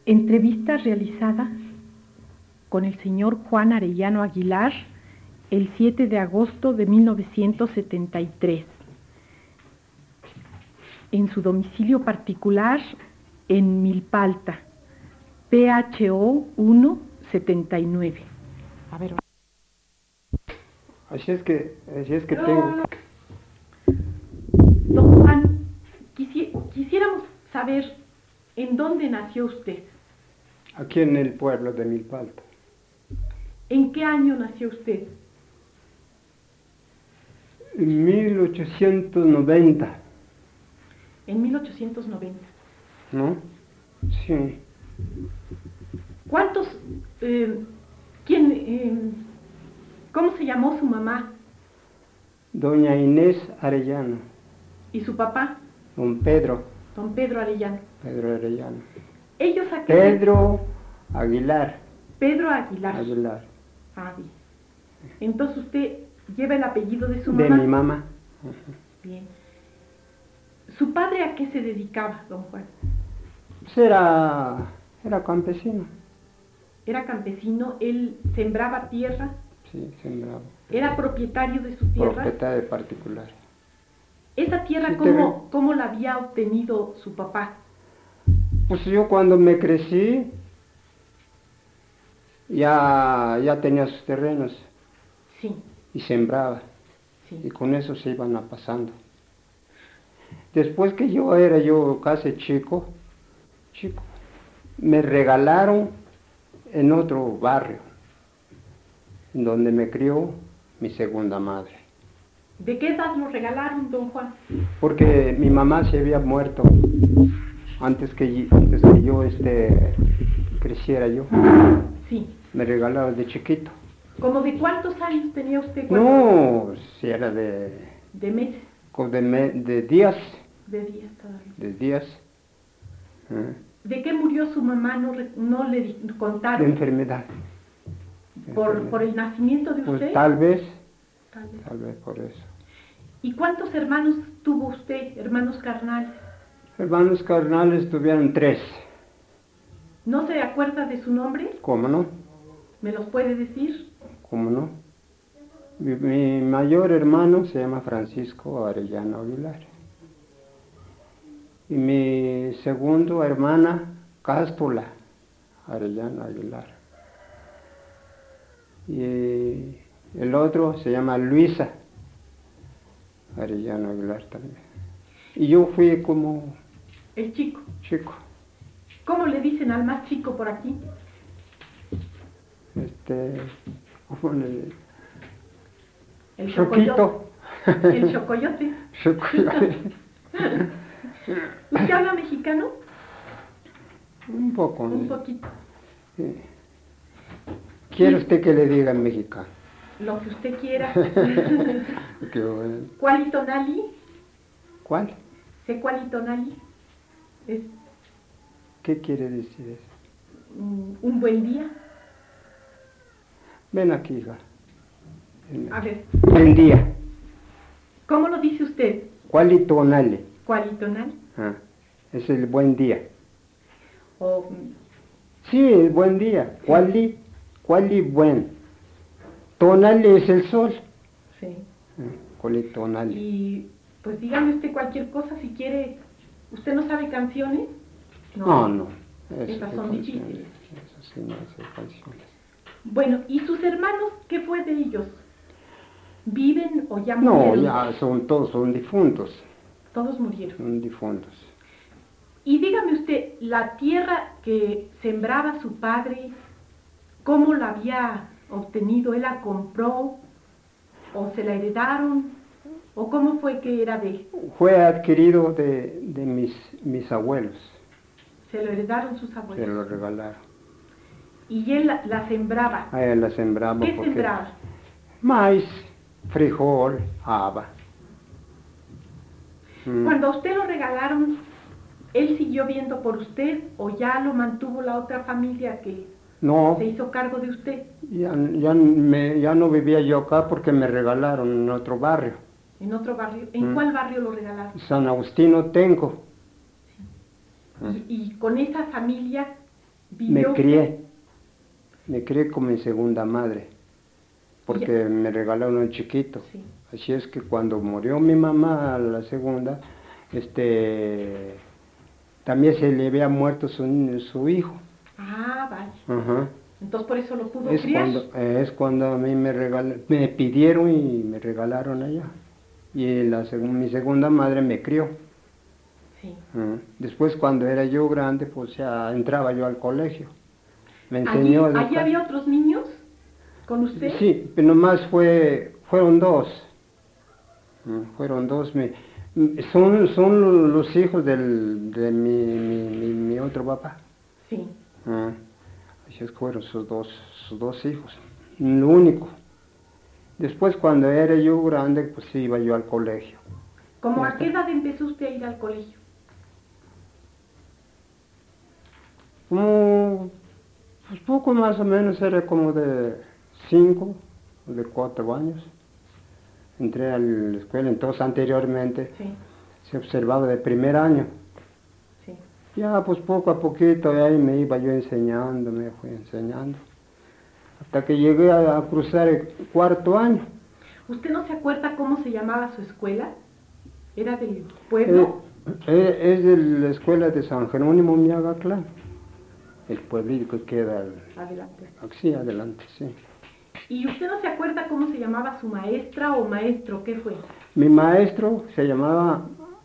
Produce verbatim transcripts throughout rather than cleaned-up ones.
Entrevista realizada con el señor Juan Arellano Aguilar el siete de agosto de mil novecientos setenta y tres en su domicilio particular en Milpalta, P H O uno setenta y nueve. A ver. Así es que, así es que tengo. Don Juan, quisi quisiéramos saber en dónde nació usted. Aquí en el pueblo de Milpalta. ¿En qué año nació usted? En mil ochocientos noventa. En mil ochocientos noventa. ¿No? Sí. ¿Cuántos, eh, quién, eh, cómo se llamó su mamá? Doña Inés Arellano. ¿Y su papá? Don Pedro. Don Pedro Arellano. Pedro Arellano. ¿Ellos a qué? Pedro Aguilar. Pedro Aguilar. Aguilar. Ah, bien. Entonces usted lleva el apellido de su De mamá. mi mamá. Uh-huh. Bien. ¿Su padre a qué se dedicaba, don Juan? Pues era, era campesino. Era campesino, él sembraba tierra. Sí, sembraba. ¿Era propietario de su tierra? Propietario particular. ¿Esa tierra Sí, cómo, cómo la había obtenido su papá? Pues yo cuando me crecí, ya, ya tenía sus terrenos. Sí. Y sembraba. Sí. Y con eso se iban a pasando. Después que yo era yo casi chico, chico, me regalaron en otro barrio, donde me crió mi segunda madre. ¿De qué edad lo regalaron, don Juan? Porque mi mamá se había muerto antes que, antes que yo este, creciera yo. Sí. Me regalaron de chiquito. ¿Cómo de cuántos años tenía usted? No, si era de... ¿De meses? De, me, de días. De días todavía. De días. ¿Eh? ¿De qué murió su mamá? No, no le contaron. De enfermedad. De ¿Por, enfermedad. ¿Por el nacimiento de usted? Pues tal vez. Tal vez. Tal vez por eso. ¿Y cuántos hermanos tuvo usted, hermanos carnales? Hermanos carnales tuvieron tres. ¿No se acuerda de su nombre? ¿Cómo no? ¿Me los puede decir? ¿Cómo no? Mi, mi mayor hermano se llama Francisco Arellano Aguilar. Y mi segundo hermana, Cástula Arellano Aguilar. Y el otro se llama Luisa Arellano Aguilar también. Y yo fui como... El chico. Chico. ¿Cómo le dicen al más chico por aquí? Este... ¿Cómo le... El Choquito. El chocoyote. Chocoyote. ¿Usted habla mexicano? Un poco. Un poquito. Sí. ¿Quiere usted que le diga en mexicano? Lo que usted quiera. Qué bueno. ¿Cualitonali? ¿Cuál? ¿Se cualitonali? Es ¿Qué quiere decir eso? un, un buen día. Ven aquí, hija. Ven. A ver. Buen día. ¿Cómo lo dice usted? Cualitonale. ¿Cualitonali? Ah, es el buen día. O... Sí, el buen día. Cuali, cuali buen. Tonale es el sol. Sí. Ah, cualitonale. Y pues dígame usted cualquier cosa si quiere. ¿Usted no sabe canciones? No, no. Eso Esas son difíciles. Eso sí, no sé canciones. Bueno, ¿y sus hermanos qué fue de ellos? ¿Viven o ya No, murieron? ya son todos, son difuntos. Todos murieron. Son difuntos. Y dígame usted, la tierra que sembraba su padre, ¿cómo la había obtenido? ¿Él la compró? ¿O se la heredaron? ¿O cómo fue que era de él? Fue adquirido de, de mis, mis abuelos. Se lo heredaron sus abuelos. Se lo regalaron. Y él la, la sembraba. A él la sembraba. ¿Qué porque sembraba? Maíz, frijol, haba. Mm. Cuando a usted lo regalaron, ¿él siguió viendo por usted o ya lo mantuvo la otra familia que No, se hizo cargo de usted? ya, ya, me, ya no vivía yo acá porque me regalaron en otro barrio. ¿En otro barrio? ¿En Mm. cuál barrio lo regalaron? San Agustino Tenco. Sí. Y, y con esa familia ¿Vivió me crié, me crié con mi segunda madre, porque Ya. me regalaron un chiquito. Sí. Así es que cuando murió mi mamá, la segunda, este, también se le había muerto su, su hijo. Ah, vale. Ajá. Entonces por eso lo pudo Es criar. cuando, eh, es cuando a mí me regal, me pidieron y me regalaron allá. Y la, seg- mi segunda madre me crió. Sí. Ajá. Después cuando era yo grande, pues ya entraba yo al colegio. Me ¿Allí, enseñó a allí educar. había otros niños con usted? Sí, pero nomás fue, fueron dos. Mm, Fueron dos. Mi, mm, son, son los hijos del, de mi, mi, mi, mi otro papá. Sí. Ah, Así es que fueron sus dos, sus dos hijos. Lo único. Después cuando era yo grande, pues iba yo al colegio. ¿Cómo Ya a qué está. edad empezó usted a ir al colegio? Como, pues poco más o menos, era como de cinco, de cuatro años. Entré a la escuela, entonces anteriormente Sí, se observaba de primer año. sí. Ya pues poco a poquito ahí me iba yo enseñando, me fui enseñando. Hasta que llegué a, a cruzar el cuarto año. ¿Usted no se acuerda cómo se llamaba su escuela? ¿Era del Eh, pueblo? eh, es de la escuela de San Jerónimo Miagatlán. El pueblito que queda al- Adelante. así adelante, sí. ¿Y usted no se acuerda cómo se llamaba su maestra o maestro? ¿Qué fue? Mi maestro se llamaba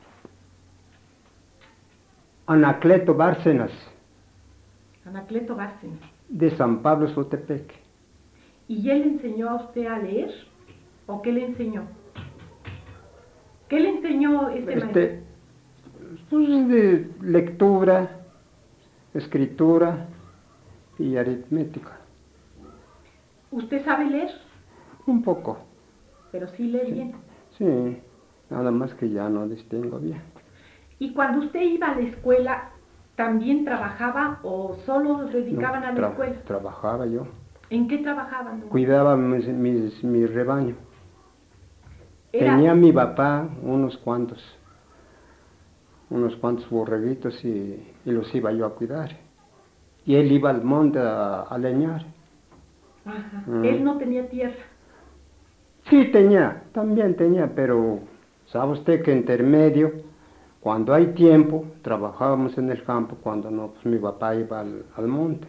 Anacleto Bárcenas, Anacleto Bárcenas. de San Pablo Sotepec. ¿Y él enseñó a usted a leer? ¿O qué le enseñó? ¿Qué le enseñó este, maestro? Este, pues de lectura, escritura y aritmética. ¿Usted sabe leer? Un poco, Pero sí lee bien. sí, nada más que ya no distingo bien. ¿Y cuando usted iba a la escuela, también trabajaba o solo se dedicaban No, a la tra- escuela? Trabajaba yo, ¿En qué trabajaban? don? cuidaba mis, mis- mi rebaño. Era- Tenía mi papá unos cuantos, unos cuantos borreguitos y, y los iba yo a cuidar. Y él iba al monte a, a leñar. Ajá. Mm. Él no tenía tierra. Sí tenía, también tenía, pero sabe usted que intermedio, cuando hay tiempo, trabajábamos en el campo, cuando no, pues mi papá iba al, al monte.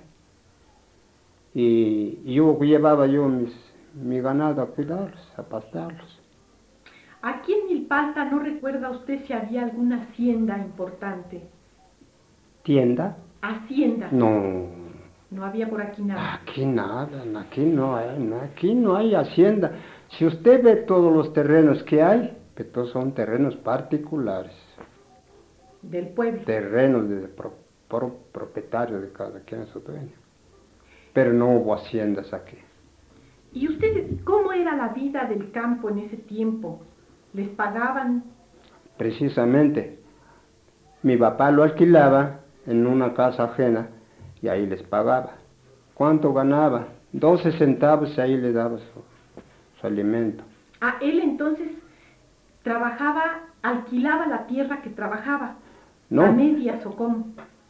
Y, y yo llevaba yo mis, mi ganado a cuidarlos, a pastarlos. Aquí en Milpalta, ¿no recuerda usted si había alguna hacienda importante? ¿Tienda? Hacienda. No, No había por aquí nada. aquí nada, aquí no hay, no, aquí no hay hacienda. Si usted ve todos los terrenos que hay, que todos son terrenos particulares, Del pueblo. terrenos de pro, pro- propietario de cada quien su dueño. Pero no hubo haciendas aquí. ¿Y ustedes cómo era la vida del campo en ese tiempo? ¿Les pagaban? Precisamente, mi papá lo alquilaba en una casa ajena y ahí les pagaba. ¿Cuánto ganaba? doce centavos y ahí le daba su, su alimento. Ah, él entonces trabajaba, alquilaba la tierra que trabajaba. No. ¿A medias o cómo?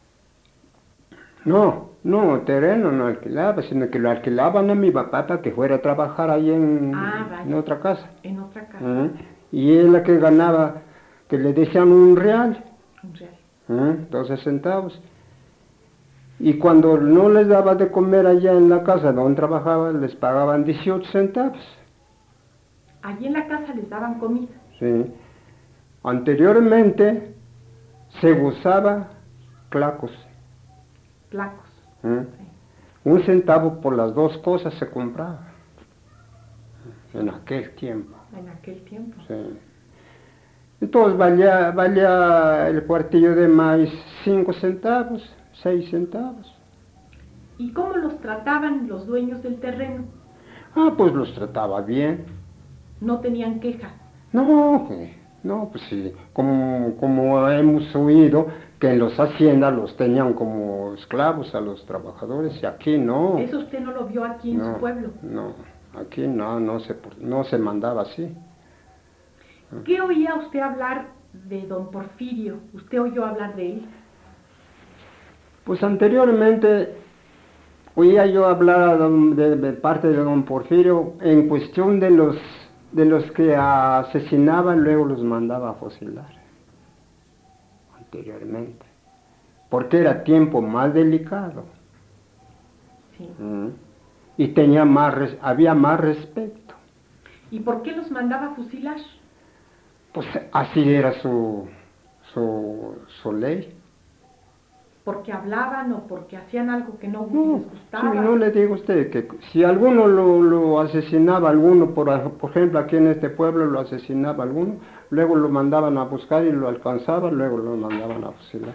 No, no, terreno no alquilaba, sino que lo alquilaban a mi papá para que fuera a trabajar ahí en, Ah, vale. en otra casa. En otra casa. ¿Mm? Y él la que ganaba, que le decían un real, Un real. ¿Mm? doce centavos. Y cuando no les daba de comer allá en la casa donde trabajaba, les pagaban dieciocho centavos. Allí en la casa les daban comida. Sí. Anteriormente se usaba clacos. Placos. ¿Mm? Sí. Un centavo por las dos cosas se compraba en aquel tiempo. En aquel tiempo. Sí. Entonces valía, valía el cuartillo de maíz cinco centavos, seis centavos. ¿Y cómo los trataban los dueños del terreno? Ah, pues los trataba bien. No tenían queja. No, que- no, pues sí, como, como hemos oído que en las haciendas los tenían como esclavos a los trabajadores y aquí no. Eso usted no lo vio aquí en no, su pueblo. No, aquí no, no se, no se mandaba así. ¿Qué oía usted hablar de don Porfirio? ¿Usted oyó hablar de él? Pues anteriormente oía yo hablar de, de parte de don Porfirio en cuestión de los, de los que asesinaban, luego los mandaba a fusilar. Anteriormente. Porque era tiempo más delicado. Sí. ¿Mm? Y tenía más, res- había más respeto. ¿Y por qué los mandaba a fusilar? Pues así era su, su, su ley. ¿Porque hablaban o porque hacían algo que no No, les si gustaba? no le digo a usted que si alguno lo, lo asesinaba, alguno, por, por ejemplo aquí en este pueblo lo asesinaba alguno, luego lo mandaban a buscar y lo alcanzaban, luego lo mandaban a fusilar.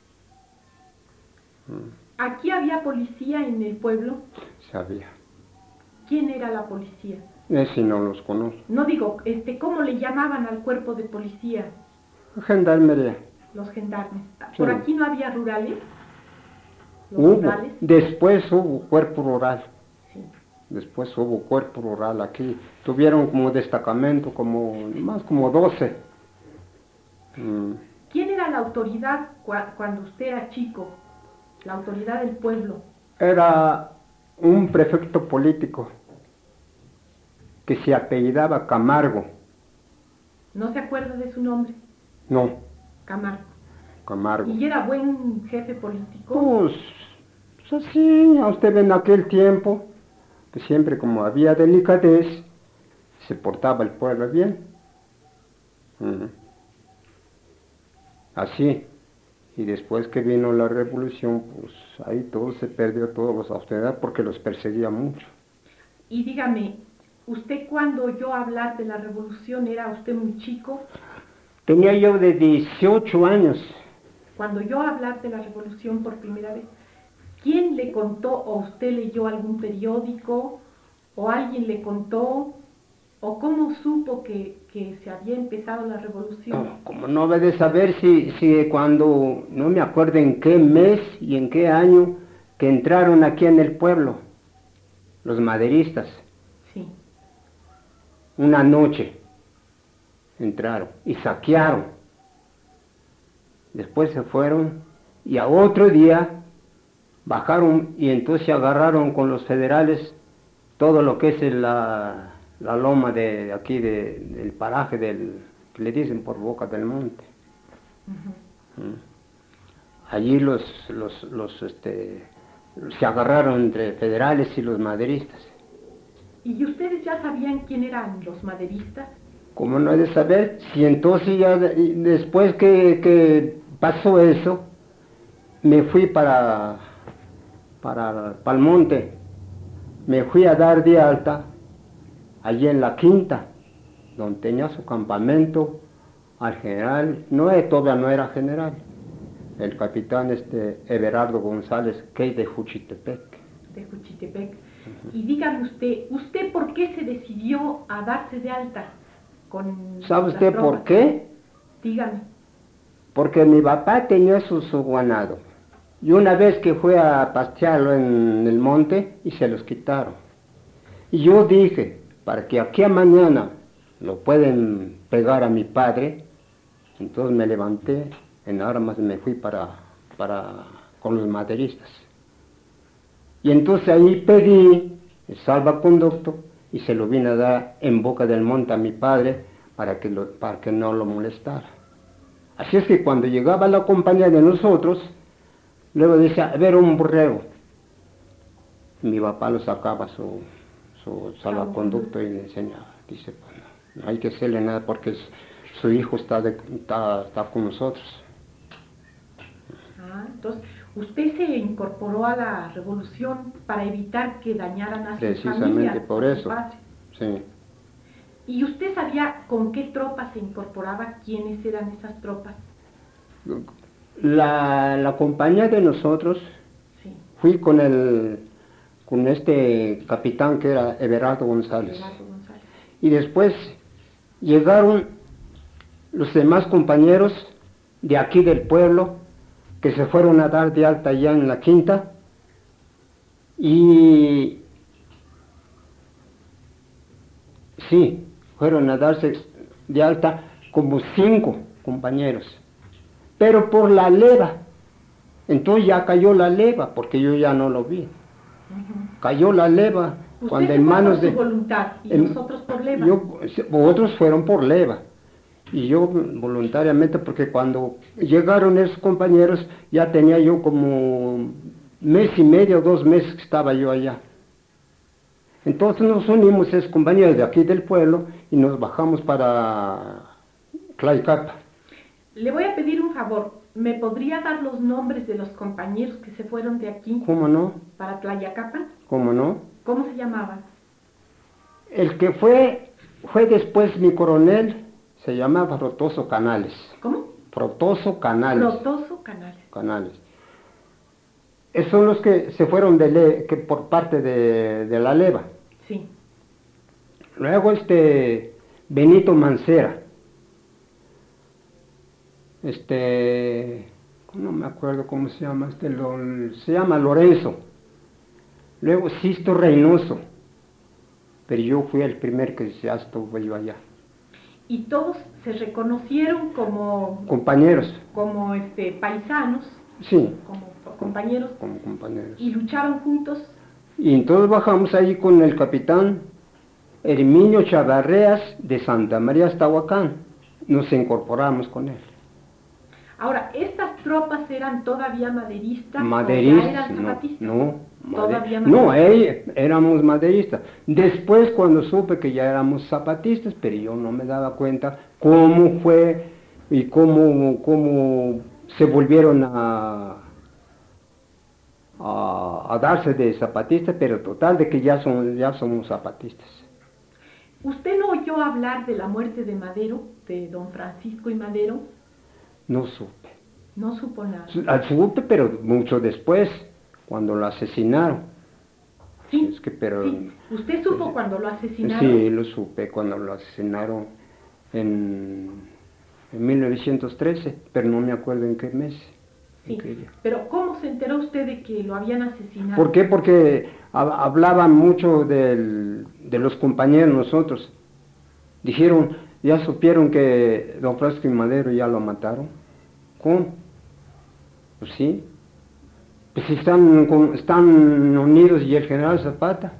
Mm, ¿Aquí había policía en el pueblo? sabía. ¿Quién era la policía? Ese no los conozco. No digo, este, ¿cómo le llamaban al cuerpo de policía? Gendarmería. Los gendarmes. ¿Por Sí. aquí no había rurales? ¿Los Hubo, rurales? después hubo cuerpo rural. Sí. Después hubo cuerpo rural aquí. Tuvieron como destacamento, como más como doce. Mm. ¿Quién era la autoridad cua- cuando usted era chico? La autoridad del pueblo. Era un prefecto político que se apellidaba Camargo. ¿No se acuerda de su nombre? No, Camargo. Camargo. ¿Y era buen jefe político? Pues, pues así, a usted en aquel tiempo, que siempre como había delicadez, se portaba el pueblo bien. Mm. Así. Y después que vino la revolución, pues ahí todo se perdió, todos los austeridad, porque los perseguía mucho. Y dígame, ¿usted cuando oyó hablar de la revolución era usted muy chico? Tenía yo de dieciocho años. Cuando oyó hablar de la revolución por primera vez, ¿quién le contó o usted leyó algún periódico o alguien le contó o cómo supo que, que se había empezado la revolución? No, como no debe de saber si, si cuando, no me acuerdo en qué mes y en qué año, que entraron aquí en el pueblo, los maderistas, Sí. una noche entraron y saquearon. Después se fueron y a otro día bajaron y entonces se agarraron con los federales todo lo que es la, la loma de aquí, de, del paraje del, que le dicen por Boca del Monte. Ujú. Mm. Allí los, los, los, este, se agarraron entre federales y los maderistas. ¿Y ustedes ya sabían quién eran los maderistas? ¿Cómo no he de saber? Si entonces ya de- después que, que pasó eso, me fui para, para Palmonte, me fui a dar de alta allí en la quinta, donde tenía su campamento al general, no, eh, todavía no era general, el capitán este Everardo González, que es de Juchitepec. De Juchitepec. Y dígame usted, ¿usted por qué se decidió a darse de alta con ¿Sabe las usted por tropas? qué? Dígame. Porque mi papá tenía su, su ganado. Y una vez que fue a pastearlo en el monte y se los quitaron. Y yo dije, para que aquí a mañana lo pueden pegar a mi padre, entonces me levanté en armas y me fui para, para con los maderistas. Y entonces ahí pedí el salvaconducto y se lo vine a dar en Boca del Monte a mi padre para que, lo, para que no lo molestara. Así es que cuando llegaba la compañía de nosotros, luego decía, a ver un borrego. Mi papá lo sacaba su, su salvaconducto y le enseñaba. Dice, bueno, no hay que hacerle nada porque su hijo está, de, está, está con nosotros. Ah, entonces, usted se incorporó a la revolución para evitar que dañaran a su familia. Precisamente por a su eso. padre. Sí. ¿Y usted sabía con qué tropas se incorporaba? ¿Quiénes eran esas tropas? La, la compañía de nosotros, Sí. fui con el con este capitán que era Everardo González. Eduardo González. Y después llegaron los demás compañeros de aquí del pueblo que se fueron a dar de alta ya en la quinta y sí, fueron a darse de alta como cinco compañeros, pero por la leva Entonces ya cayó la leva, porque yo ya no lo vi. Ujú. Cayó la leva. Usted Cuando se en fue manos por de... su voluntad y en- nosotros por leva. yo, otros fueron por leva. Y yo voluntariamente, porque cuando llegaron esos compañeros, ya tenía yo como mes y medio, dos meses que estaba yo allá. Entonces nos unimos esos compañeros de aquí del pueblo y nos bajamos para Tlaicapa. Le voy a pedir un favor. ¿Me podría dar los nombres de los compañeros que se fueron de aquí ¿Cómo no? para Tlayacapan? ¿Cómo no? ¿Cómo se llamaban? El que fue, fue después mi coronel, se llamaba Protoso Canales. ¿Cómo? Protoso Canales. Protoso Canales. Canales. Esos son los que se fueron de le- que por parte de, de la leva. Sí. Luego este Benito Mancera. Este, no me acuerdo cómo se llama, este lo- se llama Lorenzo. Luego Sisto Reynoso. Pero yo fui el primer que ya estuvo yo allá. Y todos se reconocieron como, Compañeros, como este, paisanos, sí, como compañeros, como compañeros. y lucharon juntos. Y entonces bajamos ahí con el capitán Herminio Chavarreas de Santa María Estahuacán. Nos incorporamos con él. Ahora, ¿estas tropas eran todavía maderistas o ya Maderistas, eran no, zapatistas? no, made- Todavía no, maderistas. eh, éramos maderistas. Después cuando supe que ya éramos zapatistas, pero yo no me daba cuenta cómo fue y cómo, cómo se volvieron a, a, a darse de zapatistas, pero total de que ya, son, ya somos zapatistas. ¿Usted no oyó hablar de la muerte de Madero, de don Francisco y Madero? No supe. No supo nada. Ah, Supe, pero mucho después, cuando lo asesinaron. Sí, Es que, pero, sí. ¿Usted supo cuando lo asesinaron? Sí, lo supe cuando lo asesinaron en, en mil novecientos trece, pero no me acuerdo en qué mes. Sí, en qué día. pero ¿cómo se enteró usted de que lo habían asesinado? ¿Por qué? Porque ha- hablaban mucho del- de los compañeros nosotros. Dijeron, ya supieron que don Francisco y Madero ya lo mataron. ¿Cómo? Pues sí. Pues si están, con- están unidos y el general Zapata.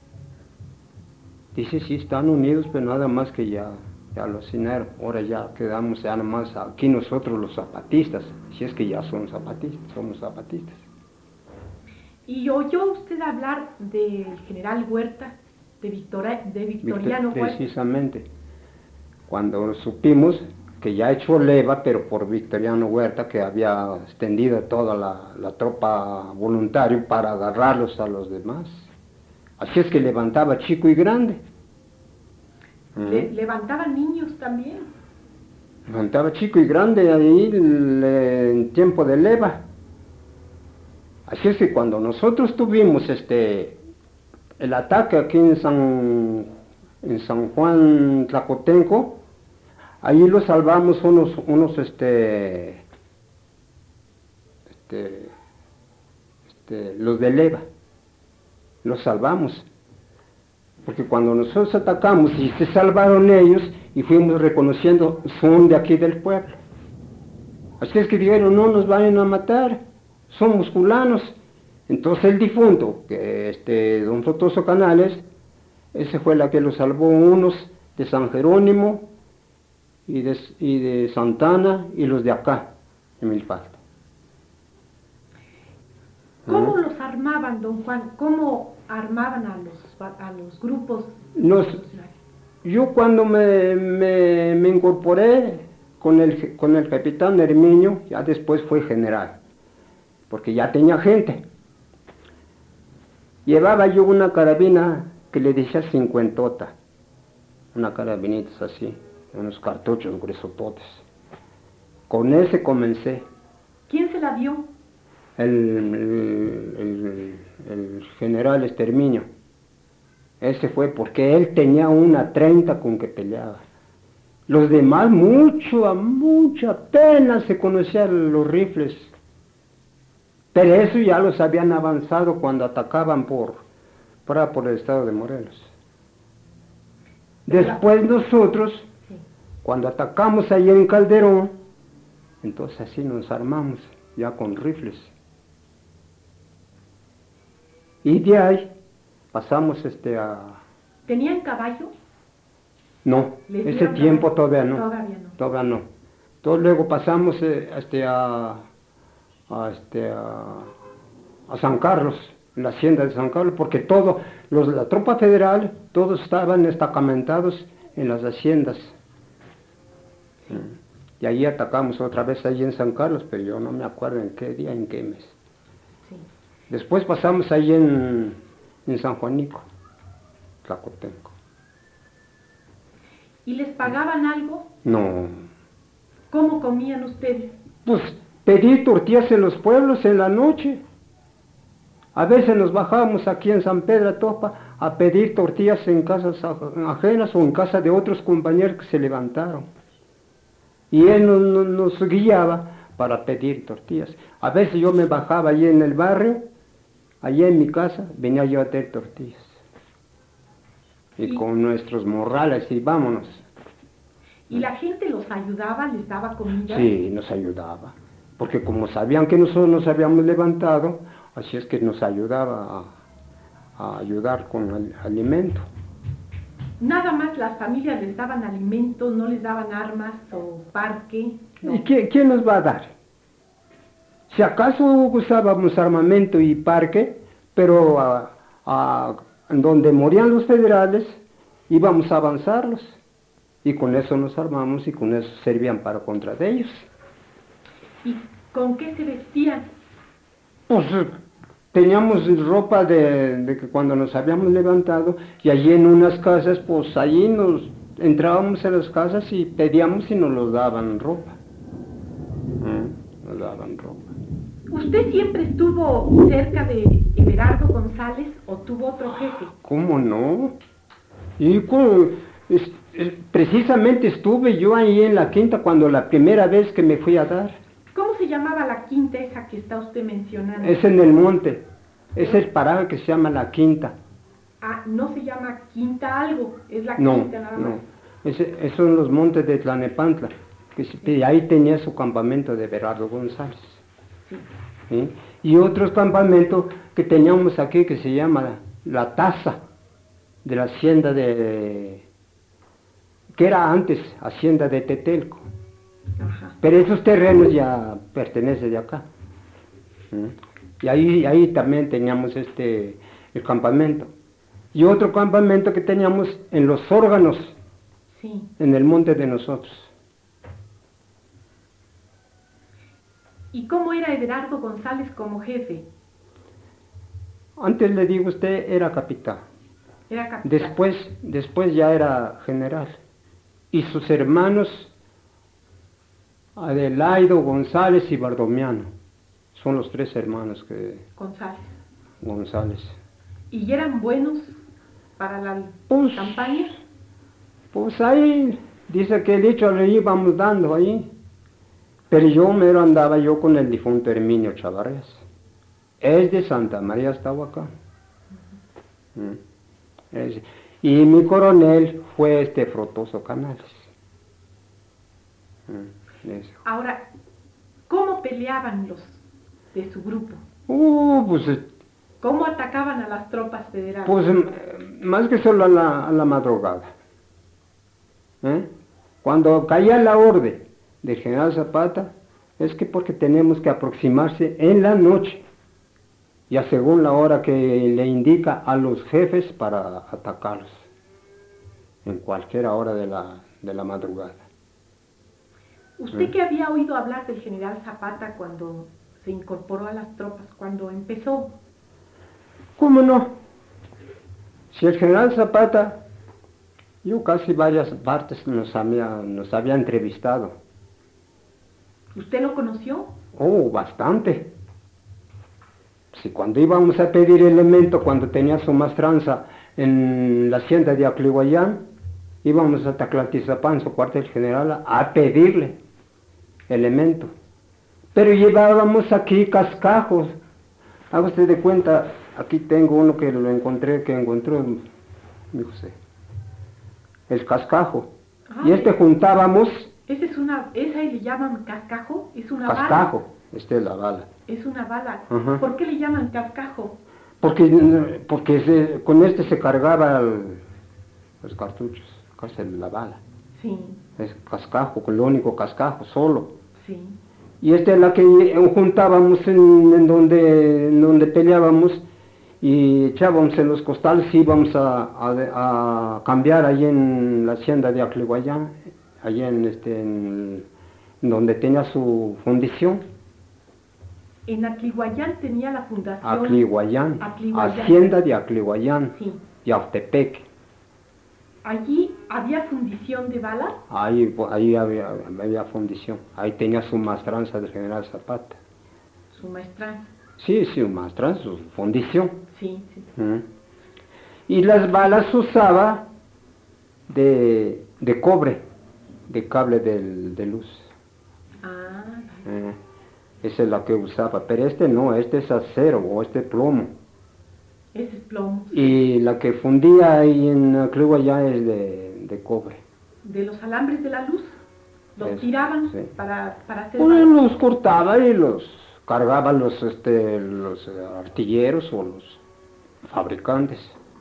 Dice, sí, están unidos, pero nada más que ya, ya lo asesinaron. Ahora ya quedamos ya nada más aquí nosotros los zapatistas. Si es que ya son zapatistas, somos zapatistas. ¿Y oyó usted hablar del general Huerta, de, Victoria, de Victoriano Victor- Huerta? Precisamente. Cuando supimos que ya echó leva, pero por Victoriano Huerta, que había extendido toda la, la tropa voluntaria para agarrarlos a los demás. Así es que levantaba chico y grande. Le- Mm. levantaban niños también. Levantaba chico y grande ahí le- en tiempo de leva. Así es que cuando nosotros tuvimos este el ataque aquí en San, en San Juan Tlacotenco, ahí lo salvamos unos, unos este, este, este, los de leva, los salvamos. Porque cuando nosotros atacamos y se salvaron ellos y fuimos reconociendo, son de aquí del pueblo. Así es que dijeron, no nos vayan a matar, somos fulanos. Entonces el difunto, que este don Protoso Canales, ese fue la que lo salvó, unos de San Jerónimo y de, y de Santana y los de acá, en Milpalta. ¿Cómo ¿Mm? los armaban, don Juan? ¿Cómo armaban a los, a los grupos Nos- revolucionarios? Yo cuando me, me, me incorporé con el, con el capitán Herminio, ya después fue general, porque ya tenía gente. Llevaba yo una carabina que le decía cincuentota, una carabinita así, unos cartuchos gruesototes. Con ese comencé. ¿Quién se la dio? El, el, el- el general Exterminio. Ese fue porque él tenía una treinta con que peleaba. Los demás, mucho, a mucha pena se conocían los rifles. Pero eso ya los habían avanzado cuando atacaban por, por, por el estado de Morelos. Después nosotros, Sí. cuando atacamos ahí en Calderón, entonces así nos armamos, ya con rifles. Y de ahí pasamos este a... ¿Tenían caballo? No, ¿Les ese dieron tiempo caballo? todavía no. Todavía no. Todavía no. Entonces luego pasamos eh, este, a, a, este, a, a San Carlos, en la hacienda de San Carlos, porque todo, los, la tropa federal, todos estaban destacamentados en las haciendas. Sí. Y ahí atacamos otra vez ahí en San Carlos, pero yo no me acuerdo en qué día, en qué mes. Sí. Después pasamos ahí en, en San Juanico, Tlacotenco. ¿Y les pagaban algo? No. ¿Cómo comían ustedes? Pues pedí tortillas en los pueblos en la noche. A veces nos bajábamos aquí en San Pedro Topa a pedir tortillas en casas ajenas o en casa de otros compañeros que se levantaron. Y él nos, nos, nos guiaba para pedir tortillas. A veces yo me bajaba allí en el barrio, allí en mi casa, venía yo a pedir tortillas. Y, y con nuestros morrales y vámonos. ¿Y la gente los ayudaba, les daba comida? Sí, nos ayudaba. Porque como sabían que nosotros nos habíamos levantado, así es que nos ayudaba a, a ayudar con el alimento. Nada más las familias les daban alimentos, no les daban armas o parque. No. ¿Y quién, quién nos va a dar? Si acaso usábamos armamento y parque, pero a, a donde morían los federales íbamos a avanzarlos. Y con eso nos armamos y con eso servían para contra de ellos. ¿Y con qué se vestían? Pues teníamos ropa de, de que cuando nos habíamos levantado y allí en unas casas, pues allí nos entrábamos en las casas y pedíamos y nos lo daban ropa. ¿Mm? Nos daban ropa. ¿Usted siempre estuvo cerca de Everardo González o tuvo otro jefe? ¿Cómo no? Y con, es, es, precisamente estuve yo ahí en la quinta cuando la primera vez que me fui a dar. ¿Cómo se llamaba la quinta esa que está usted mencionando? Es en el monte, es el paraje que se llama la quinta. Ah, no se llama quinta algo, es la no, quinta nada más. No, ese, esos son los montes de Tlanepantla, que se, sí. Ahí tenía su campamento de Everardo González. Sí. ¿Sí? Y otros campamentos que teníamos aquí que se llama La Taza, de la hacienda de... que era antes hacienda de Tetelco. Ajá. Pero esos terrenos ya pertenecen de acá. ¿Mm? Y ahí, ahí también teníamos este, el campamento. Y otro campamento que teníamos en los órganos, sí. En el monte de nosotros. ¿Y cómo era Everardo González como jefe? Antes le digo usted, era capitán. Era capitán. Después, después ya era general. Y sus hermanos, Adelaido, González y Bardomiano, son los tres hermanos que... González. González. ¿Y eran buenos para la pues, campaña? Pues ahí, dice que el dicho le íbamos dando ahí. Pero yo mero andaba yo con el difunto Herminio Chavarrías. Es de Santa María Estahuacán. Uh-huh. Es, y mi coronel fue este Frotoso Canales. Uh, Ahora, ¿cómo peleaban los de su grupo? Uh, pues... ¿Cómo atacaban a las tropas federales? Pues más que solo a la, a la madrugada. ¿Eh? Cuando caía la orden del general Zapata, es que porque tenemos que aproximarse en la noche, ya según la hora que le indica a los jefes para atacarlos, en cualquier hora de la, de la madrugada. ¿Usted ¿Eh? qué había oído hablar del general Zapata cuando se incorporó a las tropas, cuando empezó? ¿Cómo no? Si el general Zapata, yo casi varias partes nos había, nos había entrevistado. ¿Usted lo conoció? Oh, bastante. Si cuando íbamos a pedir elemento, cuando tenía su maestranza en la hacienda de Aclihuayán, íbamos a Taclatizapán, su cuartel general, a pedirle elemento. Pero llevábamos aquí cascajos. Haga usted de cuenta, aquí tengo uno que lo encontré, que encontró mi José. El cascajo. Ah, y este juntábamos... Esa es una, esa le llaman cascajo, es una cascajo, bala. esta es la bala. Es una bala. Uh-huh. ¿Por qué le llaman cascajo? Porque, porque se, con este se cargaba el, los cartuchos, casi la bala. Sí. Es cascajo, con lo único cascajo, solo. Sí. Y esta es la que juntábamos en, en, donde, en donde peleábamos y echábamos en los costales y íbamos a, a, a cambiar allí en la hacienda de Aclihuayán, allí en, este, en, en donde tenía su fundición. En Aclihuayán tenía la fundación. Aclihuayán, Aclihuayán. Hacienda de Aclihuayán, sí. Yautepec. ¿Allí había fundición de bala? Ahí, ahí había, había fundición, ahí tenía su maestranza del general Zapata. Su maestranza. Sí, sí, su maestranza, su fundición. Sí, sí. ¿Mm? Y las balas usaba de, de cobre, de cable de, de luz. Ah. ¿Eh? Esa es la que usaba, pero este no, este es acero o este plomo. Ese es plomo. Y la que fundía ahí en Aclihuayán es de, de cobre. ¿De los alambres de la luz? ¿Los Eso, tiraban sí. para, para hacer Pues balas? los cortaba y los cargaba los, este, los artilleros o los fabricantes.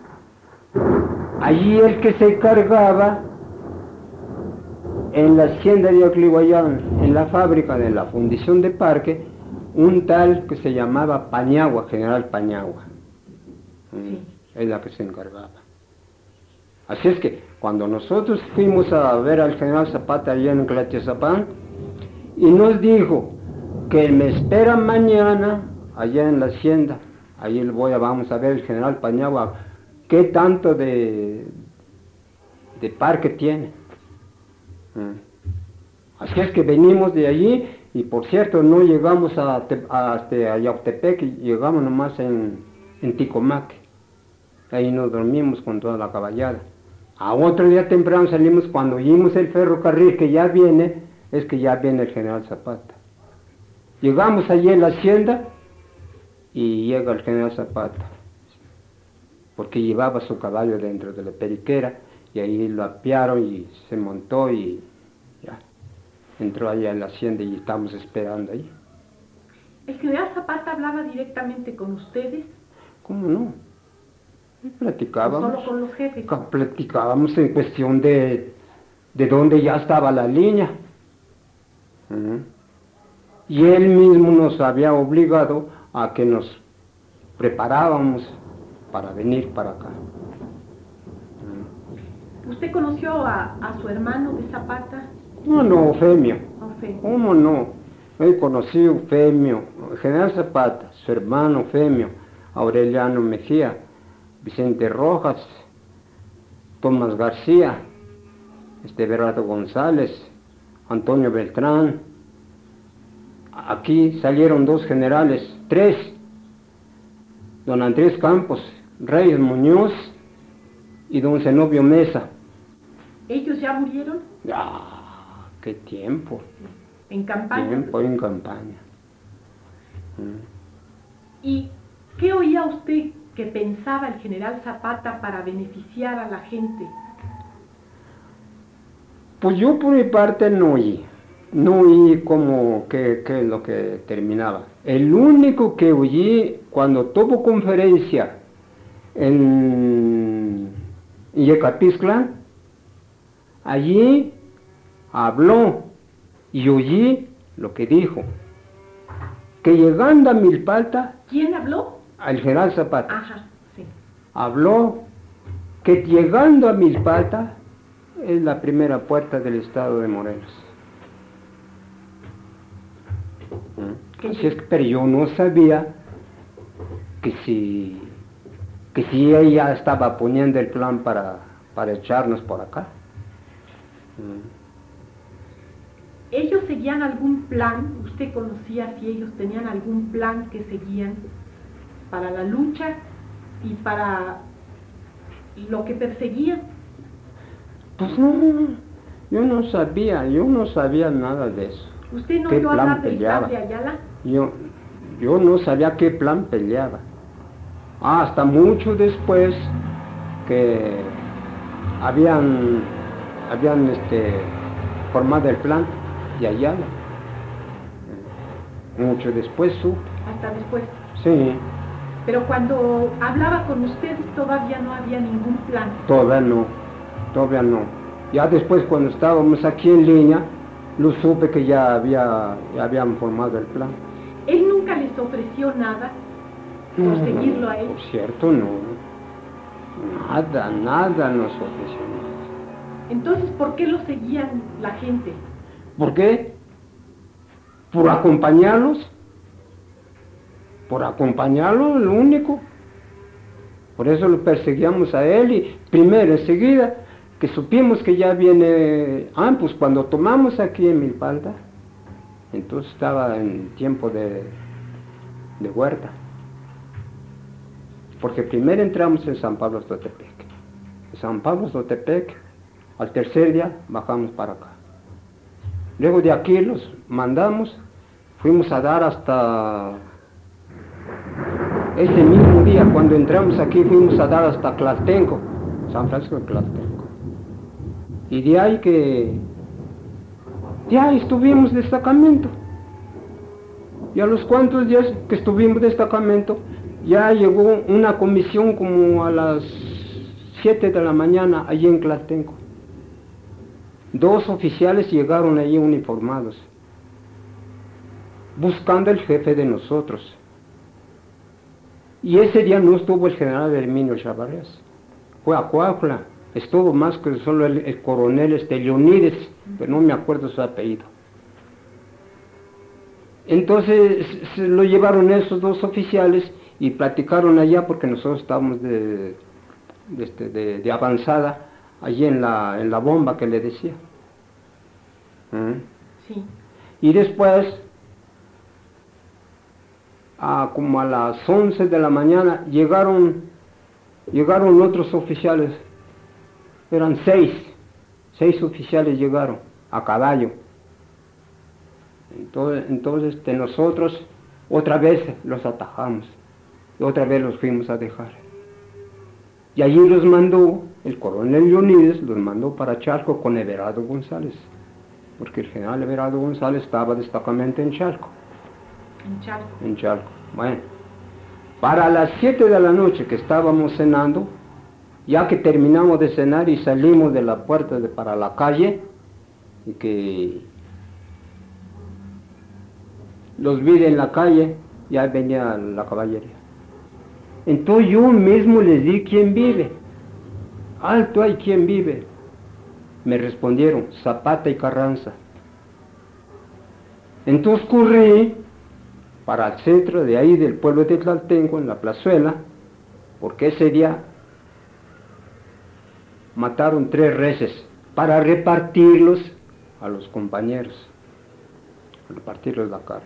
Allí el que se cargaba en la hacienda de Aclihuayán, en la fábrica de la fundición de Parque, un tal que se llamaba Pañagua, general Pañagua. Sí. Es la que se encargaba. Así es que cuando nosotros fuimos a ver al general Zapata allá en Tlaquezapán y nos dijo que me espera mañana allá en la hacienda, ahí voy a, vamos a ver el general Pañagua qué tanto de, de parque tiene. Así es que venimos de allí y por cierto no llegamos a, a, a, a Yautepec, llegamos nomás en, en Ticomaque. Ahí nos dormimos con toda la caballada. A otro día temprano salimos, cuando oímos el ferrocarril que ya viene, es que ya viene el general Zapata. Llegamos allí en la hacienda y llega el general Zapata, porque llevaba su caballo dentro de la periquera y ahí lo apiaron y se montó y ya entró allá en la hacienda y estamos esperando ahí. ¿El general Zapata hablaba directamente con ustedes? ¿Cómo no? Platicábamos. ¿O solo con los jefes? Platicábamos en cuestión de, de dónde ya estaba la línea. Uh-huh. Y él mismo nos había obligado a que nos preparábamos para venir para acá. Uh-huh. ¿Usted conoció a, a su hermano de Zapata? No, no, Eufemio. Eufemio. ¿Cómo no? He conocido a Eufemio, general Zapata, su hermano Eufemio, Aureliano Mejía, Vicente Rojas, Tomás García, este Bernardo González, Antonio Beltrán. Aquí salieron dos generales, tres, don Andrés Campos, Reyes Muñoz y don Zenobio Mesa. ¿Ellos ya murieron? ¡Ah, qué tiempo! ¿En campaña? Tiempo en campaña. ¿Y qué oía usted que pensaba el general Zapata para beneficiar a la gente? Pues yo por mi parte no oí, no oí como que, que lo que terminaba. El único que oí cuando tuvo conferencia en Yecapixtla, allí habló y oí lo que dijo, que llegando a Milpalta... ¿Quién habló? Al general Zapata. Ajá, sí. Habló que llegando a Milpalta es la primera puerta del estado de Morelos. Así es, pero yo no sabía que si que si ella estaba poniendo el plan para, para echarnos por acá. ¿Ellos seguían algún plan? ¿Usted conocía si ellos tenían algún plan que seguían para la lucha y para lo que perseguían? Pues no, yo no sabía, yo no sabía nada de eso. ¿Usted no ¿Qué oyó plan hablar del peleaba? plan de Ayala? Yo, yo no sabía qué plan peleaba. Ah, hasta mucho después que habían, habían este, formado el plan de Ayala. Mucho después supe. Hasta después. Sí. Pero cuando hablaba con ustedes todavía no había ningún plan. Todavía no, todavía no. Ya después cuando estábamos aquí en línea, lo supe que ya, había, ya habían formado el plan. ¿Él nunca les ofreció nada por No, seguirlo a él? Por cierto, no. Nada, nada nos ofreció nada. Entonces, ¿por qué lo seguían la gente? ¿Por qué? ¿Por acompañarlos? Por acompañarlo, lo único. Por eso lo perseguíamos a él y primero, enseguida, que supimos que ya viene, ah, pues cuando tomamos aquí en Milpalta, entonces estaba en tiempo de, de huerta. Porque primero entramos en San Pablo Totepec. En San Pablo Totepec, al tercer día bajamos para acá. Luego de aquí los mandamos, fuimos a dar hasta ese mismo día, cuando entramos aquí, fuimos a dar hasta Tlaltenco, San Francisco de Tlaltenco. Y de ahí que, de ahí estuvimos de destacamento. Y a los cuantos días que estuvimos de destacamento, ya llegó una comisión como a las siete de la mañana allí en Tlaltenco. Dos oficiales llegaron allí uniformados, buscando el jefe de nosotros. Y ese día no estuvo el general Herminio Chavarrías, fue a Coahuila, estuvo más que solo el, el coronel este Leonides, pero no me acuerdo su apellido. Entonces se lo llevaron esos dos oficiales y platicaron allá porque nosotros estábamos de, de, este, de, de avanzada allí en la, en la bomba que le decía. ¿Mm? Sí. Y después, a, como a las once de la mañana, llegaron, llegaron otros oficiales, eran seis, seis oficiales llegaron a caballo. Entonces, entonces de nosotros otra vez los atajamos, y otra vez los fuimos a dejar. Y allí los mandó, el coronel Leonides los mandó para Chalco con Everardo González, porque el general Everardo González estaba destacamento en Chalco. En Chalco. En Chalco. Bueno, para las siete de la noche que estábamos cenando, ya que terminamos de cenar y salimos de la puerta de, para la calle, y que los vi en la calle, ya venía la caballería. Entonces yo mismo les di quién vive. Alto hay quien vive. Me respondieron Zapata y Carranza. Entonces corrí para el centro de ahí del pueblo de Tlaltenco, en la plazuela, porque ese día mataron tres reses para repartirlos a los compañeros, repartirles la carne.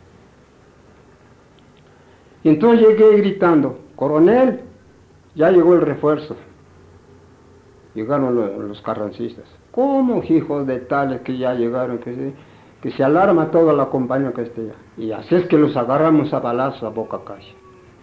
Y entonces llegué gritando, coronel, ya llegó el refuerzo. Llegaron los, los carrancistas. ¿Cómo, hijos de tales que ya llegaron? Que se, que se alarma toda la compañía que esté allá. Y así es que los agarramos a balazos a boca calle.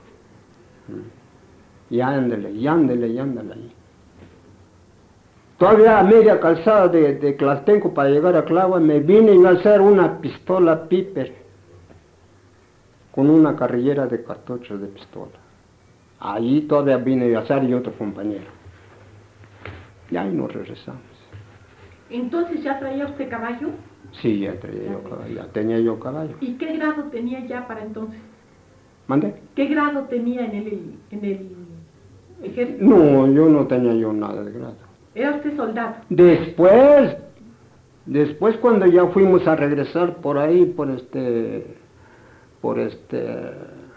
Y ándele, y ándele, y ándele ahí. Todavía a media calzada de, de Tlaltenco para llegar a Clava, me vine a alzar una pistola Piper con una carrillera de cartuchos de pistola. Allí todavía vine a alzar y otro compañero. Y ahí nos regresamos. ¿Entonces ya traía usted caballo? Sí, ya traía yo caballo, ya tenía yo caballo. ¿Y qué grado tenía ya para entonces? ¿Mande? ¿Qué grado tenía en el, en el ejército? No, yo no tenía yo nada de grado. ¿Era usted soldado? Después, después cuando ya fuimos a regresar por ahí, por este, por este,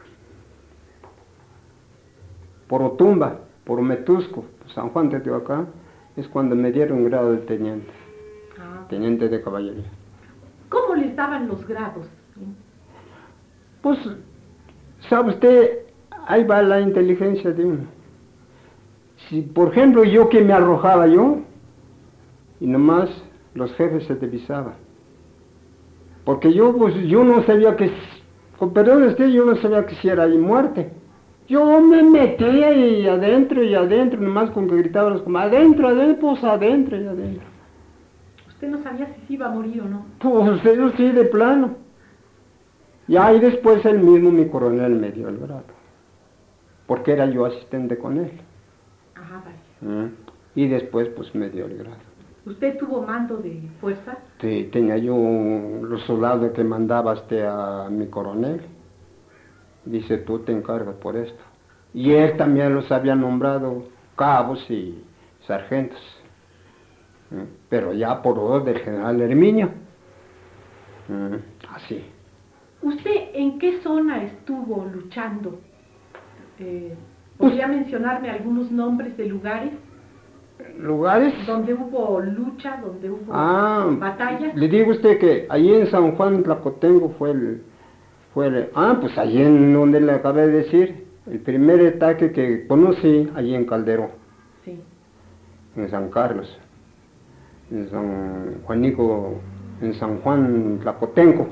por Otumba, por Metusco, San Juan de Teotihuacán, es cuando me dieron grado de teniente, ah. teniente de caballería. ¿Cómo les daban los grados? Pues, sabe usted, ahí va la inteligencia de uno. Si, por ejemplo, yo que me arrojaba yo, y nomás los jefes se divisaban. Porque yo, pues, yo no sabía que, con perdón de usted, yo no sabía que si era ahí muerte. Yo me metía ahí adentro y adentro, nomás con que gritaban los como adentro, adentro, pues adentro y adentro. ¿Usted no sabía si se iba a morir o no? Pues eso sí, de plano. Y ahí después él mismo, mi coronel, me dio el grado. porque era yo asistente con él. Ajá, vale. ¿Mm? Y después pues me dio el grado. ¿Usted tuvo mando de fuerza? Sí, tenía yo los soldados que mandaba este a mi coronel. Dice, tú te encargas por esto. Y él también los había nombrado cabos y sargentos. ¿Mm? Pero ya por orden del general Herminio. ¿Mm? Así. ¿Usted en qué zona estuvo luchando? Eh, ¿Podría Pues, mencionarme algunos nombres de lugares lugares. donde hubo lucha, donde hubo Ah, batallas? le digo a usted que allí en San Juan Tlacotengo fue el, fue el, ah, pues allí en donde le acabé de decir, el primer ataque que conocí, allí en Calderón, Sí. en San Carlos, en San Juanico, en San Juan Tlacotengo.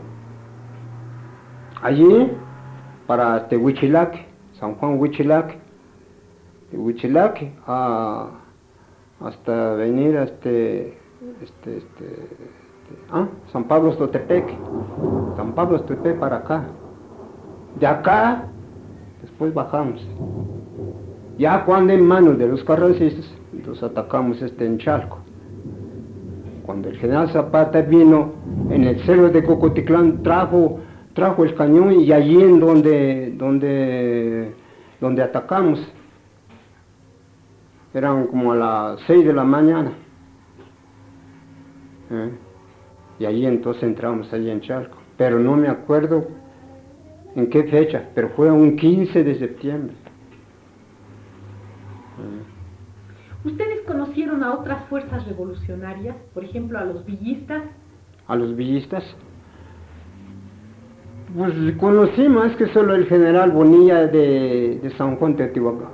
Allí, para Tehuichilac, San Juan Huichilac, de Huichilac a, hasta venir a este, este, este, este, ah, San Pablo Totepec, San Pablo Totepec para acá. De acá, después bajamos. Ya cuando en manos de los carrancistas, entonces atacamos este en Chalco. Cuando el general Zapata vino en el cerro de Cocotitlán, trajo, trajo el cañón y allí en donde, donde, donde atacamos. Eran como a las seis de la mañana. ¿Eh? Y allí entonces entramos allí en Chalco. Pero no me acuerdo en qué fecha, pero fue un quince de septiembre. ¿Eh? ¿Ustedes conocieron a otras fuerzas revolucionarias? Por ejemplo, a los villistas. ¿A los villistas? Pues conocí más que solo el general Bonilla de, de San Juan Teotihuacán.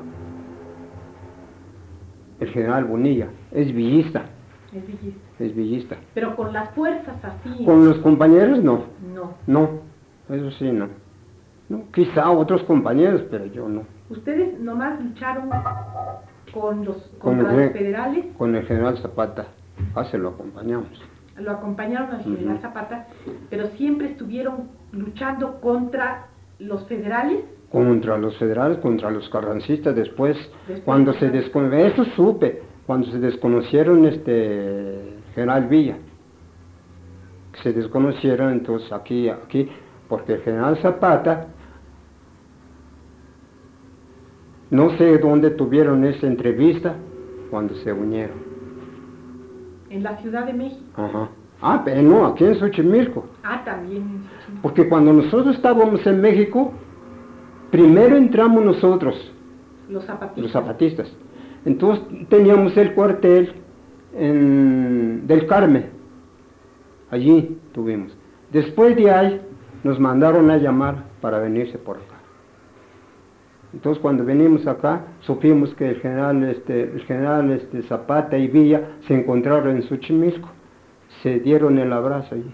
El general Bonilla es villista. Es villista. Es villista. Pero con las fuerzas así. Con los compañeros no. No. No, eso sí no. No, quizá otros compañeros, pero yo no. ¿Ustedes nomás lucharon con los, Con contra el, los federales? Con el general Zapata. Ah, se lo acompañamos. Lo acompañaron al general Uh-huh. Zapata, pero siempre estuvieron luchando contra los federales. Contra los federales, contra los carrancistas, después, Después, cuando se ajá. desconocieron, eso supe, cuando se desconocieron este general Villa, que se desconocieron, entonces aquí, aquí, porque el general Zapata, no sé dónde tuvieron esa entrevista, cuando se unieron. En la Ciudad de México. Ajá. Ah, pero no, aquí en Xochimilco. Ah, también en Xochimilco. Porque cuando nosotros estábamos en México, primero entramos nosotros, Los zapatistas. los zapatistas. Entonces teníamos el cuartel en, del Carmen. Allí tuvimos. Después de ahí nos mandaron a llamar para venirse por acá. Entonces cuando venimos acá, supimos que el general, este, el general este, Zapata y Villa se encontraron en Xochimilco. Se dieron el abrazo allí.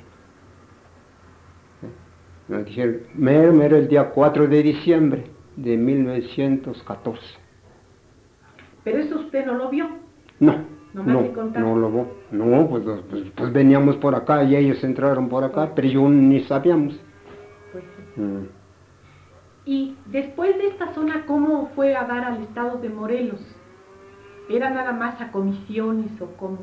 Nos dijeron, mero, mero el día cuatro de diciembre de mil novecientos catorce. Pero eso usted no lo vio. No, Nomás no, le contaron. no lo vio. No, pues, pues, pues veníamos por acá y ellos entraron por acá, pero yo ni sabíamos. Pues sí. Mm. Y después de esta zona, ¿cómo fue a dar al estado de Morelos? ¿Era nada más a comisiones o cómo?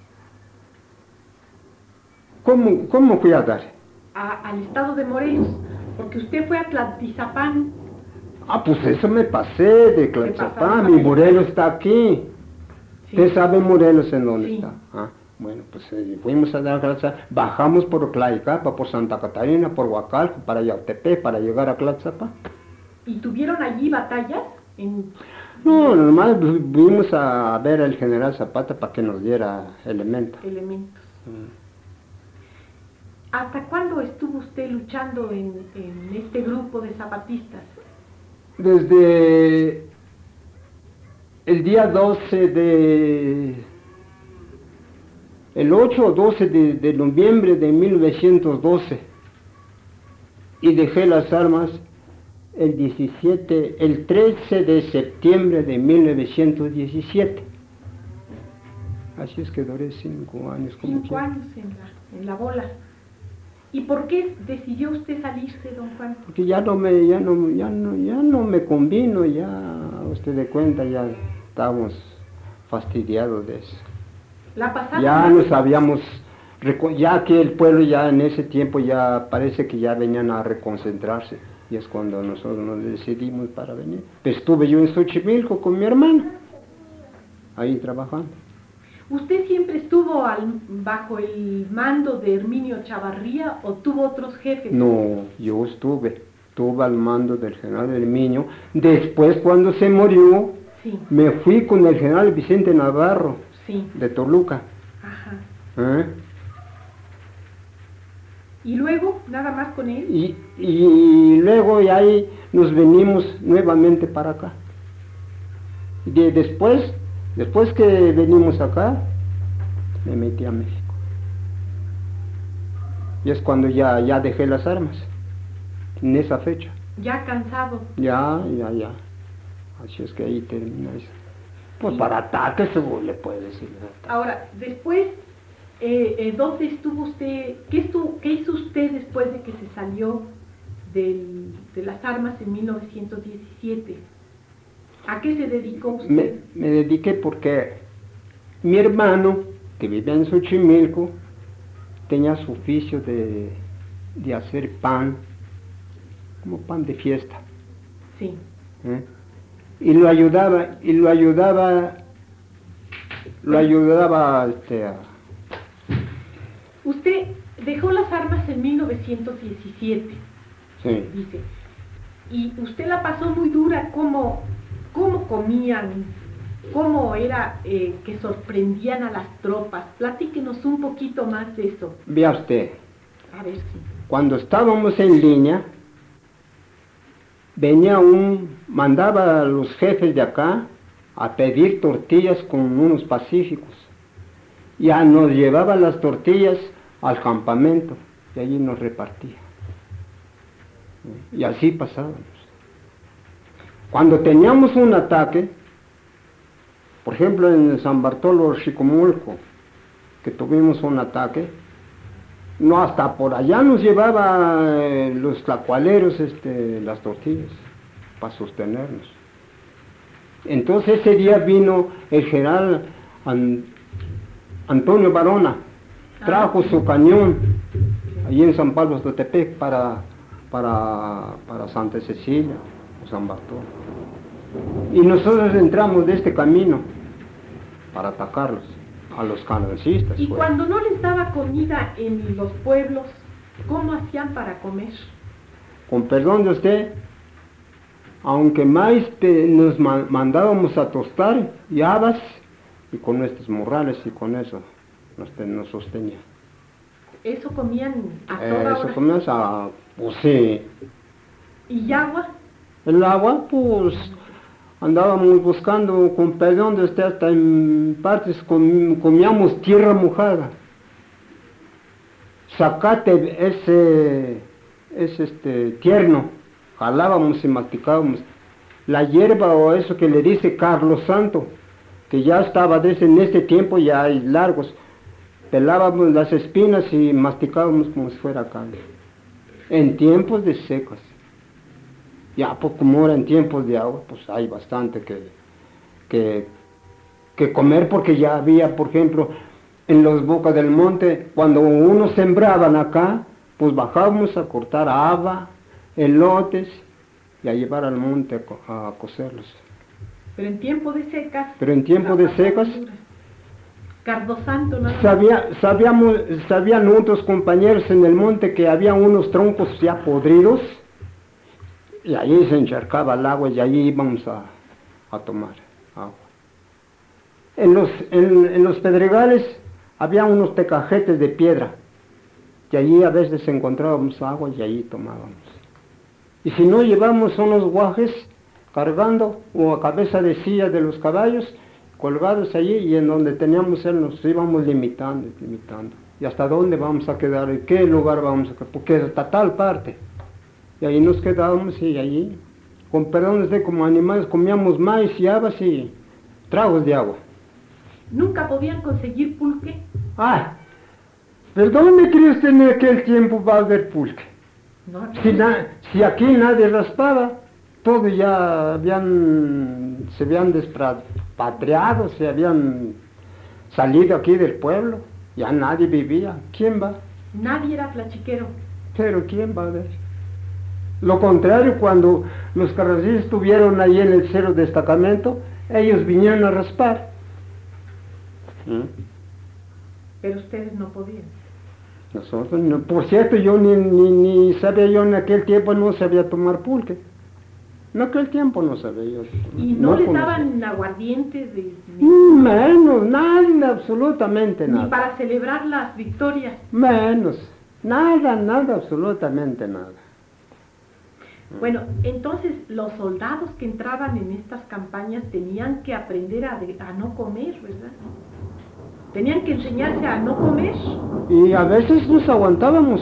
¿Cómo, cómo fui a dar? A, al estado de Morelos, porque usted fue a Tlaltizapán. Ah, pues eso me pasé de Tlaltizapán, pasaron mi Morelos está aquí. Sí. ¿Usted sabe Morelos en dónde Sí. está? Ah, bueno, pues eh, fuimos a dar Tlaltizapán, bajamos por Tlaicapa, por Santa Catarina, por Huacalco, para Yautepec, para llegar a Tlaltizapán. ¿Y tuvieron allí batallas? En... No, nomás vimos a ver al general Zapata para que nos diera elementos. elementos. Mm. ¿Hasta cuándo estuvo usted luchando en, en este grupo de zapatistas? Desde el día doce de... el ocho o doce de, de noviembre de mil novecientos doce. Y dejé las armas el diecisiete, el trece de septiembre de mil novecientos diecisiete. Así es que duré cinco años. como Cinco quiera. años en la, en la bola. ¿Y por qué decidió usted salirse, don Juan? Porque ya no me, ya no, ya no, ya no me convino, ya haga usted de cuenta, ya estábamos fastidiados de eso. ¿La pasaron Ya mal? nos habíamos, reco- ya que el pueblo ya en ese tiempo ya parece que ya venían a reconcentrarse, y es cuando nosotros nos decidimos para venir. Pues estuve yo en Xochimilco con mi hermano, ahí trabajando. ¿Usted siempre estuvo al- bajo el mando de Herminio Chavarría o tuvo otros jefes? No, yo estuve, estuve al mando del general Herminio. Después, cuando se murió, Sí, me fui con el general Vicente Navarro, sí, de Toluca. ajá. ¿eh? ¿Y luego nada más con él? Y, y luego y ahí nos venimos nuevamente para acá. Y de- después, después que venimos acá, me metí a México. Y es cuando ya, ya dejé las armas, en esa fecha. Ya cansado. Ya, ya, ya. Así es que ahí termina eso. Pues Y- para ataque se le puede decir. ataque. Ahora, después, eh, eh, ¿dónde estuvo usted? ¿Qué, estuvo, ¿Qué hizo usted después de que se salió del- de las armas en mil novecientos diecisiete? ¿A qué se dedicó usted? Me, me dediqué porque mi hermano, que vivía en Xochimilco, tenía su oficio de, de hacer pan, como pan de fiesta. Sí. ¿eh? Y lo ayudaba, y lo ayudaba, lo ayudaba este, a- Usted dejó las armas en mil novecientos diecisiete, sí. dice, y usted la pasó muy dura. ¿Cómo, cómo comían? ¿Cómo era eh, que sorprendían a las tropas? Platíquenos un poquito más de eso. Vea usted, A ver si... cuando estábamos en línea, venía un, mandaba a los jefes de acá a pedir tortillas con unos pacíficos. Ya nos llevaba las tortillas al campamento y allí nos repartía. Y así pasábamos. Cuando teníamos un ataque, por ejemplo en San Bartolo Xicomulco, que tuvimos un ataque, no, hasta por allá nos llevaba eh, los tlacualeros este, las tortillas para sostenernos. Entonces ese día vino el general An- Antonio Barona, trajo Ah. su cañón allí en San Pablo de Tepec para, para, para Santa Cecilia o San Bartolo. Y nosotros entramos de este camino para atacarlos, a los canoncistas. Y pues. cuando no les daba comida en los pueblos, ¿cómo hacían para comer? Con perdón de usted, aunque maíz te- nos ma- mandábamos a tostar y habas, y con nuestros morrales y con eso nos, te- nos sostenía. Eso comían a toda Eh, eso hora. comías a, pues sí, ¿Y agua? el agua, pues andábamos buscando, con perdón de usted, hasta en partes com- comíamos tierra mojada. Zacate ese, es este tierno, jalábamos y masticábamos. La hierba o eso que le dice Carlos Santo, que ya estaba desde en este tiempo ya hay largos, pelábamos las espinas y masticábamos como si fuera carne. En tiempos de secas. Ya, pues como ahora en tiempos de agua, pues hay bastante que, que, que comer, porque ya había, por ejemplo, en los Bocas del Monte, cuando unos sembraban acá, pues bajábamos a cortar haba, elotes y a llevar al monte a, co- a cocerlos. Pero en tiempo de secas. Pero en tiempo de secas, Cardosanto, nada más. sabía, sabíamos, sabían otros compañeros en el monte que había unos troncos ya podridos, y allí se encharcaba el agua y allí íbamos a, a tomar agua. En los, en, en los pedregales había unos tecajetes de piedra, y allí a veces encontrábamos agua y allí tomábamos. Y si no, llevábamos unos guajes cargando o a cabeza de silla de los caballos, colgados allí, y en donde teníamos él nos íbamos limitando, limitando. ¿Y hasta dónde vamos a quedar? ¿En qué lugar vamos a quedar? Porque hasta tal parte. Y ahí nos quedábamos y allí, con perdón de como animales, comíamos maíz y habas y tragos de agua. ¿Nunca podían conseguir pulque? ¡Ah! ¿Pero dónde cree usted en aquel tiempo va a haber pulque? No, no. Si, na- si aquí nadie raspaba, todos ya habían, se habían despatriado, se habían salido aquí del pueblo, ya nadie vivía. ¿Quién va? Nadie era tlachiquero. Pero ¿quién va a ver? Lo contrario, cuando los carrancistas estuvieron ahí en el cero destacamento, ellos vinieron a raspar. ¿Mm? Pero ustedes no podían. Nosotros, no, por cierto, yo ni, ni, ni sabía yo en aquel tiempo, no sabía tomar pulque. En aquel tiempo no sabía yo. ¿Y no, no les conocía. daban aguardiente? De, ni, Menos, nada, absolutamente nada. Ni para celebrar las victorias. Menos, nada, nada, absolutamente nada. Bueno, entonces los soldados que entraban en estas campañas tenían que aprender a, de, a no comer, ¿verdad? Tenían que enseñarse a no comer. Y a veces nos aguantábamos.